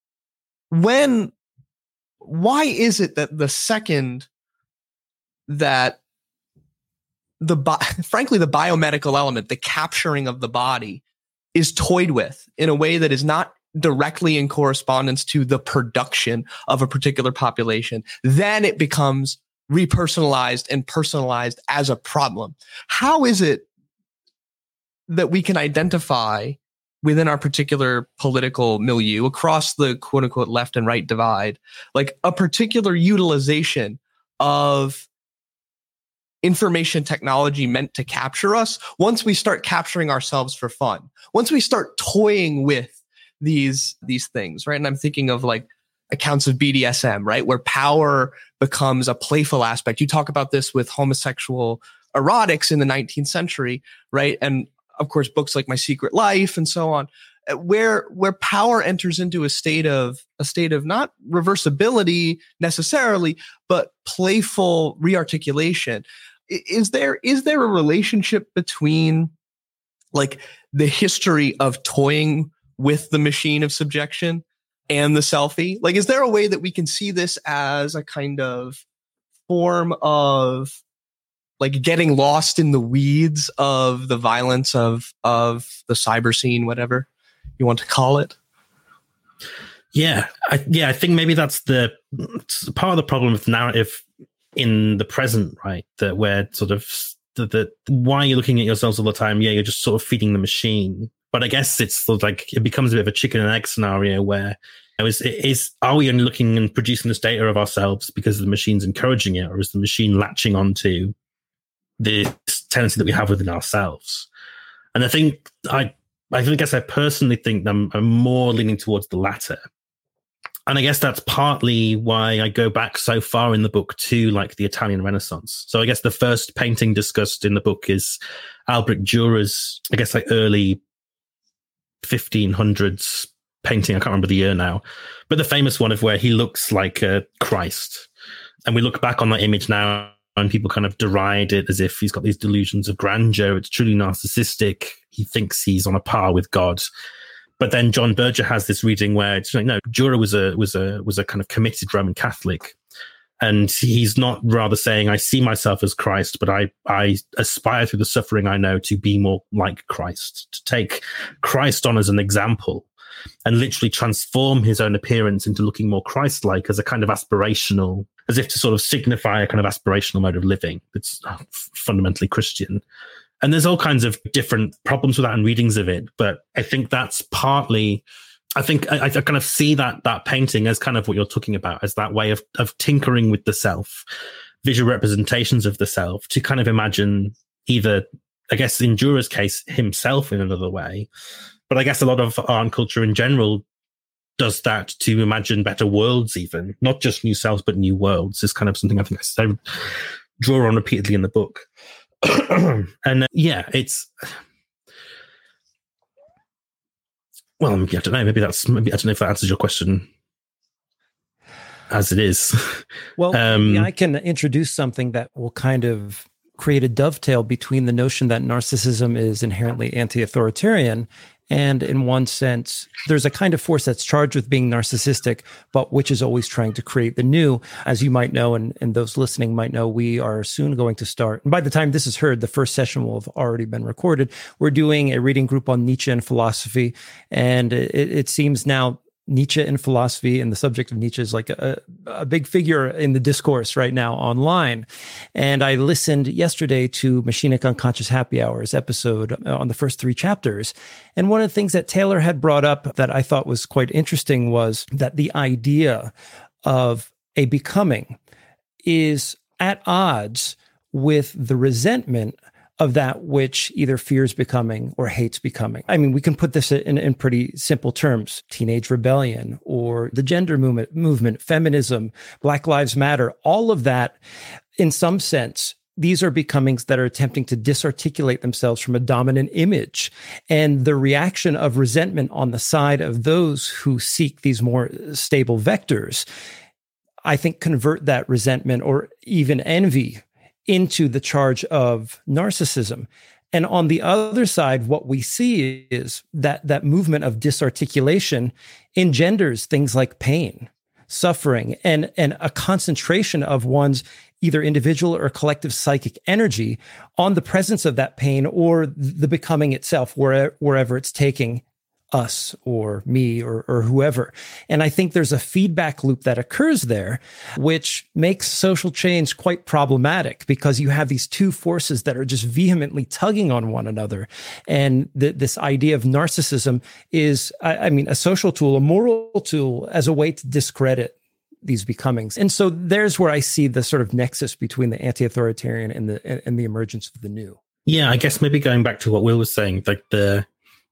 when, why is it that the second that the frankly, the biomedical element, the capturing of the body, is toyed with in a way that is not directly in correspondence to the production of a particular population, then it becomes repersonalized and personalized as a problem? How is it that we can identify within our particular political milieu across the quote unquote left and right divide, like a particular utilization of information technology meant to capture us once we start capturing ourselves for fun, once we start toying with these, these things, right? And I'm thinking of like accounts of B D S M, right? Where power becomes a playful aspect. You talk about this with homosexual erotics in the nineteenth century, right? And of course, books like My Secret Life and so on, where, where power enters into a state of, a state of not reversibility necessarily, but playful rearticulation. Is there, is there a relationship between like the history of toying with the machine of subjection and the selfie? Like, is there a way that we can see this as a kind of form of like getting lost in the weeds of the violence of, of the cyber scene, whatever you want to call it? Yeah. I, yeah. I think maybe that's the part of the problem with narrative in the present, right? That we're sort of the, the why you're looking at yourselves all the time. Yeah, you're just sort of feeding the machine. But I guess it's sort of like it becomes a bit of a chicken and egg scenario where you know, is, is are we only looking and producing this data of ourselves because the machine's encouraging it, or is the machine latching onto this tendency that we have within ourselves? And I think I I guess I personally think I'm, I'm more leaning towards the latter. And I guess that's partly why I go back so far in the book to like the Italian Renaissance. So I guess the first painting discussed in the book is Albrecht Dürer's, I guess like early fifteen hundreds painting. I can't remember the year now, but the famous one of where he looks like a Christ. And we look back on that image now and people kind of deride it as if he's got these delusions of grandeur. It's truly narcissistic. He thinks he's on a par with God. But then John Berger has this reading where it's like, no, Dürer was a was a was a kind of committed Roman Catholic, and he's not rather saying I see myself as Christ, but I I aspire through the suffering I know to be more like Christ, to take Christ on as an example, and literally transform his own appearance into looking more Christ-like as a kind of aspirational as if to sort of signify a kind of aspirational mode of living that's fundamentally Christian. And there's all kinds of different problems with that and readings of it. But I think that's partly, I think I, I kind of see that that painting as kind of what you're talking about, as that way of, of tinkering with the self, visual representations of the self, to kind of imagine either, I guess in Dürer's case, himself in another way. But I guess a lot of art and culture in general does that to imagine better worlds, even not just new selves, but new worlds is kind of something I think I draw on repeatedly in the book. and uh, yeah, it's, well, I don't know, maybe that's, maybe, I don't know if that answers your question as it is. Well, um, I can introduce something that will kind of create a dovetail between the notion that narcissism is inherently anti-authoritarian, and in one sense, there's a kind of force that's charged with being narcissistic, but which is always trying to create the new. As you might know, and, and those listening might know, we are soon going to start. And by the time this is heard, the first session will have already been recorded. We're doing a reading group on Nietzsche and philosophy. And it, it seems now Nietzsche and philosophy, and the subject of Nietzsche is like a, a big figure in the discourse right now online. And I listened yesterday to Machinic Unconscious Happy Hours episode on the first three chapters. And one of the things that Taylor had brought up that I thought was quite interesting was that the idea of a becoming is at odds with the resentment of that which either fears becoming or hates becoming. I mean, we can put this in, in pretty simple terms: teenage rebellion, or the gender movement, movement, feminism, Black Lives Matter, all of that, in some sense, these are becomings that are attempting to disarticulate themselves from a dominant image. And the reaction of resentment on the side of those who seek these more stable vectors, I think, convert that resentment or even envy into the charge of narcissism. And on the other side, what we see is that that movement of disarticulation engenders things like pain, suffering, and, and a concentration of one's either individual or collective psychic energy on the presence of that pain or the becoming itself, where, wherever it's taking us or me or, or whoever. And I think there's a feedback loop that occurs there, which makes social change quite problematic, because you have these two forces that are just vehemently tugging on one another. And th- this idea of narcissism is, I, I mean, a social tool, a moral tool, as a way to discredit these becomings. And so there's where I see the sort of nexus between the anti-authoritarian and the and the emergence of the new. Yeah, I guess maybe going back to what Will was saying, like the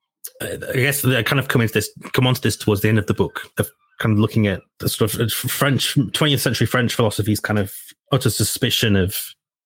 I guess they kind of come into this, come onto this towards the end of the book, of kind of looking at the sort of French, twentieth century French philosophy's kind of utter suspicion of,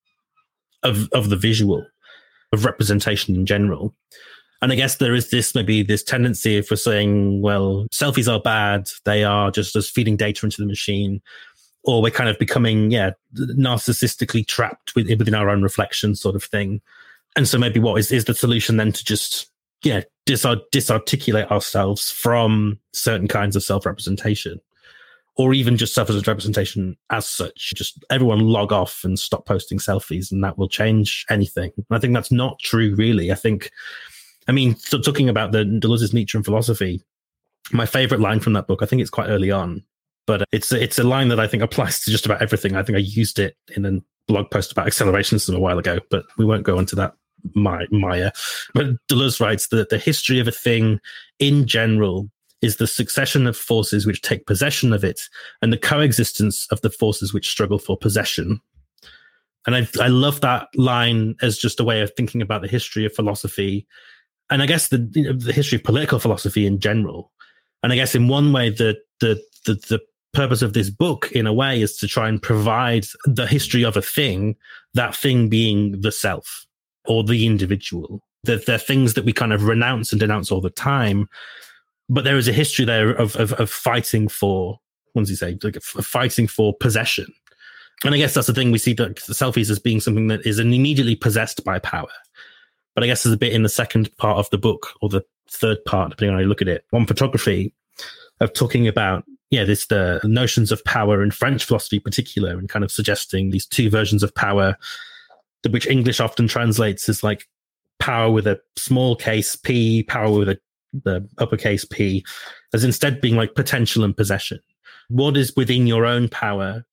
of, of the visual, of representation in general. And I guess there is this, maybe this tendency for saying, well, selfies are bad. They are just as feeding data into the machine, or we're kind of becoming, yeah, narcissistically trapped within our own reflection sort of thing. And so maybe what is, is the solution then to just, yeah, disart- disarticulate ourselves from certain kinds of self-representation, or even just self-representation as such. Just everyone log off and stop posting selfies, and that will change anything. And I think that's not true, really. I think, I mean, so talking about the Deleuze's Nietzsche and philosophy, my favorite line from that book, I think it's quite early on, but it's it's a line that I think applies to just about everything. I think I used it in a blog post about accelerationism a while ago, but we won't go into that. My, Maya. But Deleuze writes that the history of a thing in general is the succession of forces which take possession of it and the coexistence of the forces which struggle for possession. And I, I love that line as just a way of thinking about the history of philosophy, and I guess the, you know, the history of political philosophy in general. And I guess in one way, the, the, the, the purpose of this book, in a way, is to try and provide the history of a thing, that thing being the self, or the individual. They're, they're things that we kind of renounce and denounce all the time, but there is a history there of of, of fighting for, what does he say, like fighting for possession. And I guess that's the thing, we see that the selfies as being something that is immediately possessed by power. But I guess there's a bit in the second part of the book, or the third part, depending on how you look at it, on photography, of talking about, yeah, this the notions of power in French philosophy in particular, and kind of suggesting these two versions of power, which English often translates as like power with a small case P, power with a the uppercase P, as instead being like potential and possession. What is within your own power,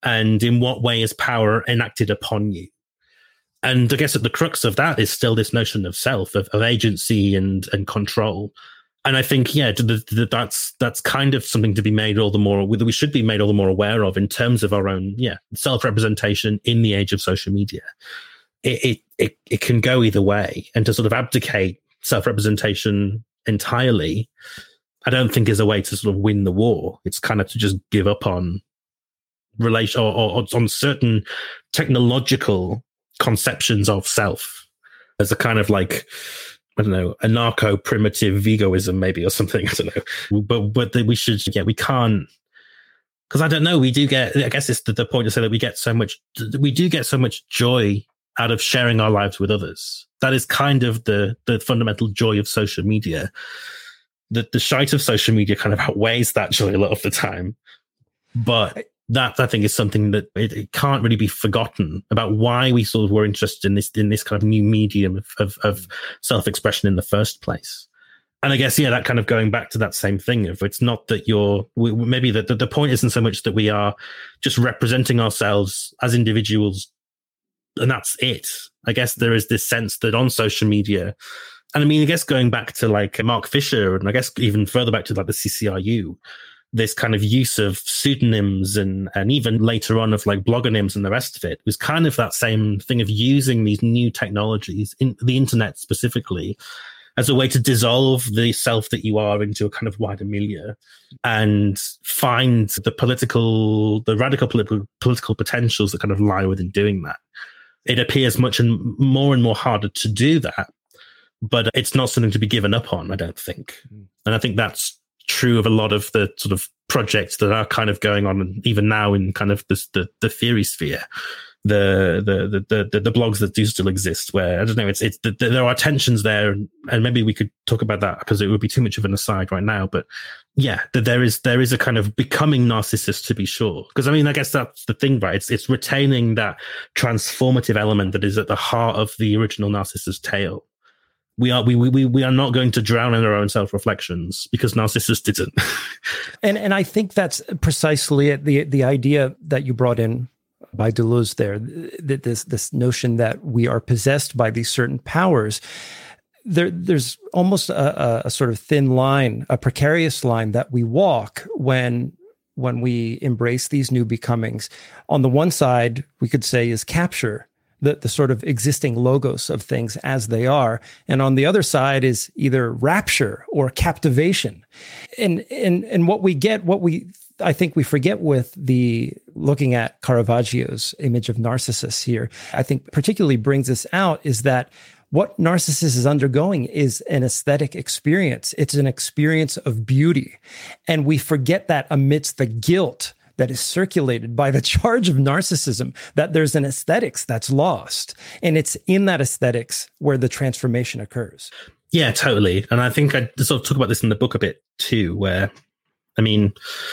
And in what way is power enacted upon you? And I guess at the crux of that is still this notion of self, of, of agency and and control. And I think, yeah, the, the, that's that's kind of something to be made all the more, we should be made all the more aware of in terms of our own, yeah, self-representation in the age of social media. It, it it it can go either way, and to sort of abdicate self-representation entirely, I don't think is a way to sort of win the war. It's kind of to just give up on relation or, or, or on certain technological conceptions of self as a kind of like, I don't know, anarcho-primitive egoism maybe, or something. I don't know. But but we should, yeah, we can't, because I don't know, we do get, I guess it's the, the point to say that we get so much, we do get so much joy out of sharing our lives with others. That is kind of the the fundamental joy of social media. The, the shite of social media kind of outweighs that joy a lot of the time. But that, I think, is something that it, it can't really be forgotten about why we sort of were interested in this in this kind of new medium of, of, of self-expression in the first place. And I guess, yeah, that kind of going back to that same thing of it's not that you're, we, maybe the, the, the point isn't so much that we are just representing ourselves as individuals and that's it. I guess there is this sense that on social media, and I mean, I guess going back to like Mark Fisher, and I guess even further back to like the C C R U, this kind of use of pseudonyms and, and even later on of like blogonyms and the rest of it was kind of that same thing of using these new technologies, in the internet specifically, as a way to dissolve the self that you are into a kind of wider milieu and find the political, the radical political, political potentials that kind of lie within doing that. It appears much and more and more harder to do that, but it's not something to be given up on, I don't think. And I think that's true of a lot of the sort of projects that are kind of going on even now in kind of this, the the theory sphere, the the the the, the blogs that do still exist, where I don't know, it's it's the, the, there are tensions there, and, and maybe we could talk about that because it would be too much of an aside right now. But yeah, that there is there is a kind of becoming narcissist, to be sure, because I mean, I guess that's the thing, right? It's it's retaining that transformative element that is at the heart of the original Narcissus tale. We are we we we are not going to drown in our own self-reflections because Narcissus didn't. and and I think that's precisely it, the the idea that you brought in by Deleuze there, that this this notion that we are possessed by these certain powers. There there's almost a, a, a sort of thin line, a precarious line that we walk when when we embrace these new becomings. On the one side, we could say is capture. The, the sort of existing logos of things as they are. And on the other side is either rapture or captivation. And, and, and what we get, what we, I think we forget with the looking at Caravaggio's image of Narcissus here, I think particularly brings this out is that what Narcissus is undergoing is an aesthetic experience. It's an experience of beauty. And we forget that amidst the guilt that is circulated by the charge of narcissism, that there's an aesthetics that's lost. And it's in that aesthetics where the transformation occurs. Yeah, totally. And I think I sort of talk about this in the book a bit too, where, I mean,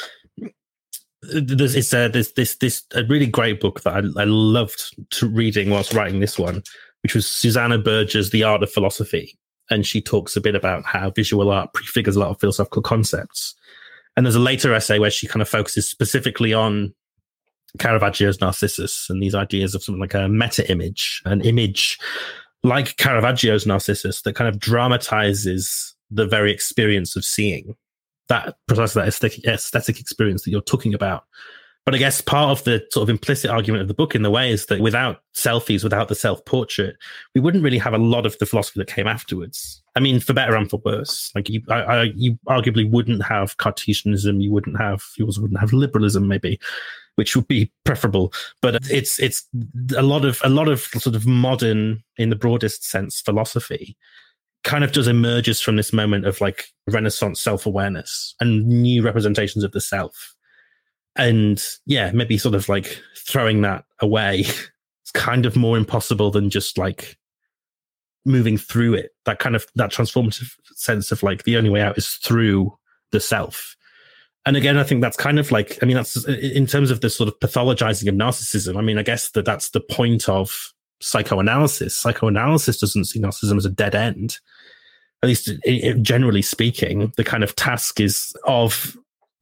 there's it's a, there's this, this a really great book that I, I loved to reading whilst writing this one, which was Susanna Berger's The Art of Philosophy. And she talks a bit about how visual art prefigures a lot of philosophical concepts. And there's a later essay where she kind of focuses specifically on Caravaggio's Narcissus and these ideas of something like a meta image, an image like Caravaggio's Narcissus that kind of dramatizes the very experience of seeing, that precisely that aesthetic, aesthetic experience that you're talking about. But I guess part of the sort of implicit argument of the book in the way is that without selfies, without the self-portrait, we wouldn't really have a lot of the philosophy that came afterwards. I mean, for better and for worse. Like you, I, I, you arguably wouldn't have Cartesianism, you wouldn't have, you also wouldn't have liberalism, maybe, which would be preferable. But it's it's a lot of a lot of sort of modern, in the broadest sense, philosophy kind of just emerges from this moment of like Renaissance self-awareness and new representations of the self. And yeah, maybe sort of like throwing that away, it's kind of more impossible than just like moving through it. That kind of, that transformative sense of like the only way out is through the self. And again, I think that's kind of like, I mean, that's in terms of the sort of pathologizing of narcissism. I mean, I guess that that's the point of psychoanalysis. Psychoanalysis doesn't see narcissism as a dead end. At least it, it, generally speaking, the kind of task is of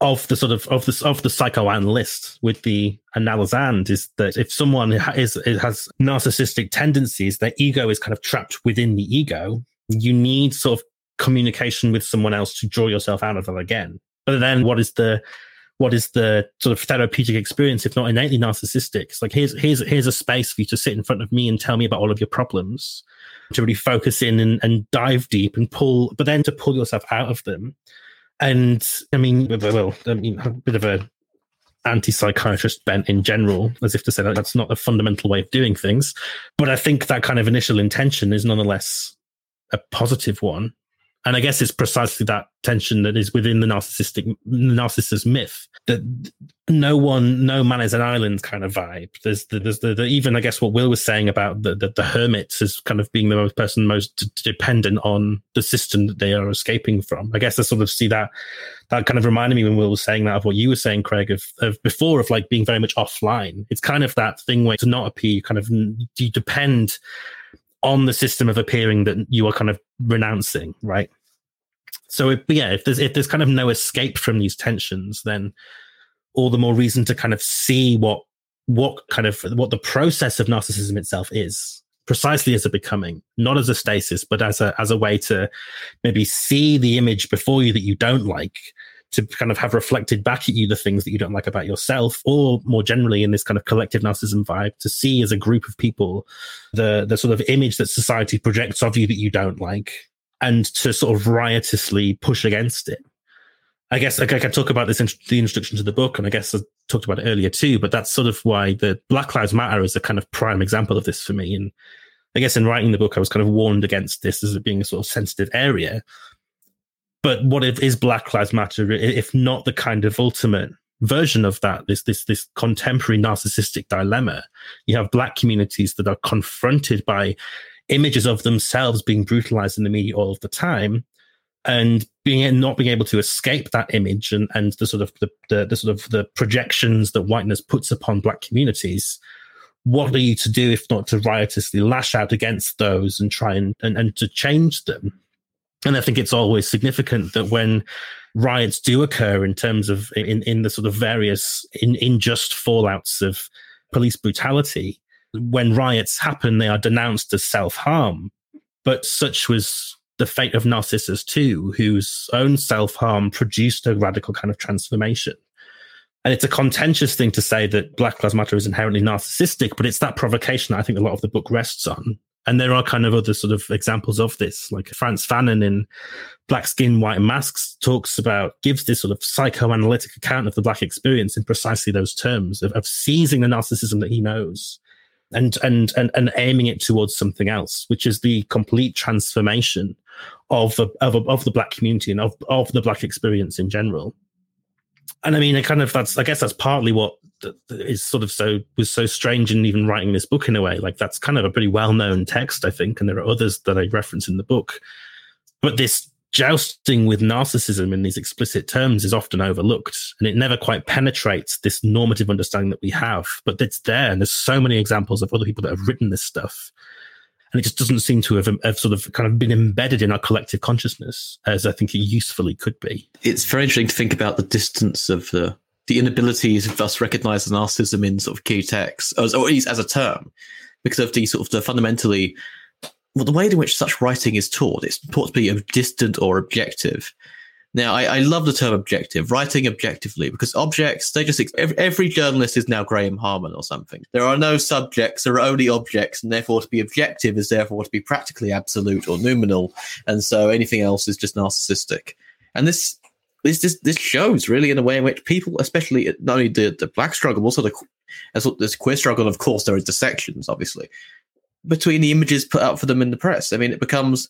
of the sort of of the of the psychoanalyst with the analysand is that if someone is has narcissistic tendencies, their ego is kind of trapped within the ego. You need sort of communication with someone else to draw yourself out of that again. But then, what is the what is the sort of therapeutic experience if not innately narcissistic? It's like here's here's here's a space for you to sit in front of me and tell me about all of your problems, to really focus in and, and dive deep and pull, but then to pull yourself out of them. And I mean, well, I mean, a bit of a anti-psychiatrist bent in general, as if to say that that's not a fundamental way of doing things. But I think that kind of initial intention is nonetheless a positive one. And I guess it's precisely that tension that is within the narcissistic narcissist myth, that no one, no man is an island kind of vibe. There's the, there's the, the even, I guess, what Will was saying about the, the, the hermits as kind of being the most person most d- dependent on the system that they are escaping from. I guess I sort of see that, that kind of reminded me when Will was saying that of what you were saying, Craig, of, of before, of like being very much offline. It's kind of that thing where to not appear, kind of, you depend on the system of appearing that you are kind of renouncing, right? So if, yeah, if there's if there's kind of no escape from these tensions, then all the more reason to kind of see what what kind of what the process of narcissism itself is, precisely as a becoming, not as a stasis, but as a as a way to maybe see the image before you that you don't like, to kind of have reflected back at you the things that you don't like about yourself, or more generally in this kind of collective narcissism vibe, to see as a group of people the the sort of image that society projects of you that you don't like, and to sort of riotously push against it. I guess like, I can talk about this in the introduction to the book, and I guess I talked about it earlier too, but that's sort of why the Black Lives Matter is a kind of prime example of this for me. And I guess in writing the book, I was kind of warned against this as it being a sort of sensitive area. But what if is Black Lives Matter, if not the kind of ultimate version of that, this this this contemporary narcissistic dilemma? You have Black communities that are confronted by images of themselves being brutalized in the media all of the time, and being not being able to escape that image and and the sort of the, the the sort of the projections that whiteness puts upon Black communities. What are you to do if not to riotously lash out against those and try and and, and to change them? And I think it's always significant that when riots do occur in terms of in, in the sort of various in, unjust fallouts of police brutality, when riots happen, they are denounced as self-harm. But such was the fate of Narcissus too, whose own self-harm produced a radical kind of transformation. And it's a contentious thing to say that Black Lives Matter is inherently narcissistic, but it's that provocation that I think a lot of the book rests on. And there are kind of other sort of examples of this, like Frantz Fanon in Black Skin, White Masks talks about, gives this sort of psychoanalytic account of the Black experience in precisely those terms of, of seizing the narcissism that he knows and, and, and, and aiming it towards something else, which is the complete transformation of, of, of the Black community and of, of the Black experience in general. And I mean, it kind of, that's, I guess that's partly what is sort of so, was so strange in even writing this book in a way. Like, that's kind of a pretty well-known text, I think, and there are others that I reference in the book. But this jousting with narcissism in these explicit terms is often overlooked, and it never quite penetrates this normative understanding that we have. But it's there, and there's so many examples of other people that have written this stuff. And it just doesn't seem to have, have sort of kind of been embedded in our collective consciousness as I think it usefully could be. It's very interesting to think about the distance of the the inability of us recognise narcissism in sort of key texts, or at least as a term, because of the sort of the fundamentally, well, the way in which such writing is taught. It's taught to be distant or objective. Now, I, I love the term objective, writing objectively, because objects, they just, every, every journalist is now Graham Harman or something. There are no subjects, there are only objects, and therefore to be objective is therefore to be practically absolute or noumenal, and so anything else is just narcissistic. And this this this, this shows really in a way in which people, especially not only the, the Black struggle, but also the as this queer struggle, and of course there are intersections, obviously, between the images put out for them in the press. I mean, it becomes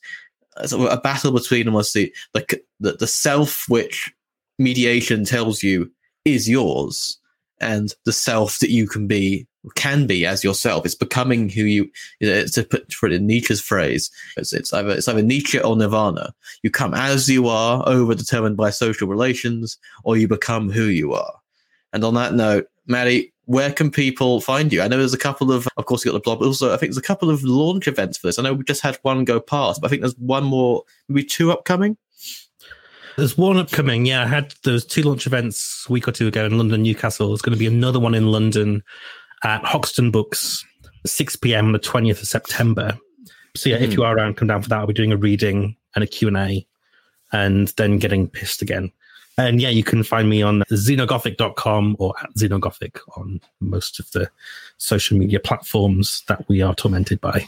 a battle between almost the, the the the self which mediation tells you is yours, and the self that you can be can be as yourself. It's becoming who you, you know, to put it in Nietzsche's phrase, it's, it's either it's either Nietzsche or Nirvana. You come as you are, over determined by social relations, or you become who you are. And on that note, Maddie, where can people find you? I know there's a couple of, of course, you got the blog, but also I think there's a couple of launch events for this. I know we just had one go past, but I think there's one more, maybe two upcoming. There's one upcoming. Yeah, I had those two launch events a week or two ago in London, Newcastle. There's going to be another one in London at Hoxton Books, six p.m. on the twentieth of September. So yeah, mm. if you are around, come down for that. I'll be doing a reading and a Q and A, and then getting pissed again. And yeah, you can find me on xenogothic dot com or at xenogothic on most of the social media platforms that we are tormented by.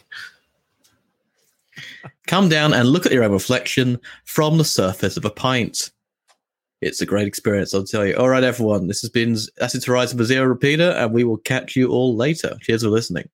Come down and look at your own reflection from the surface of a pint. It's a great experience, I'll tell you. All right, everyone, this has been Acid Horizon for Zero Repeater, and we will catch you all later. Cheers for listening.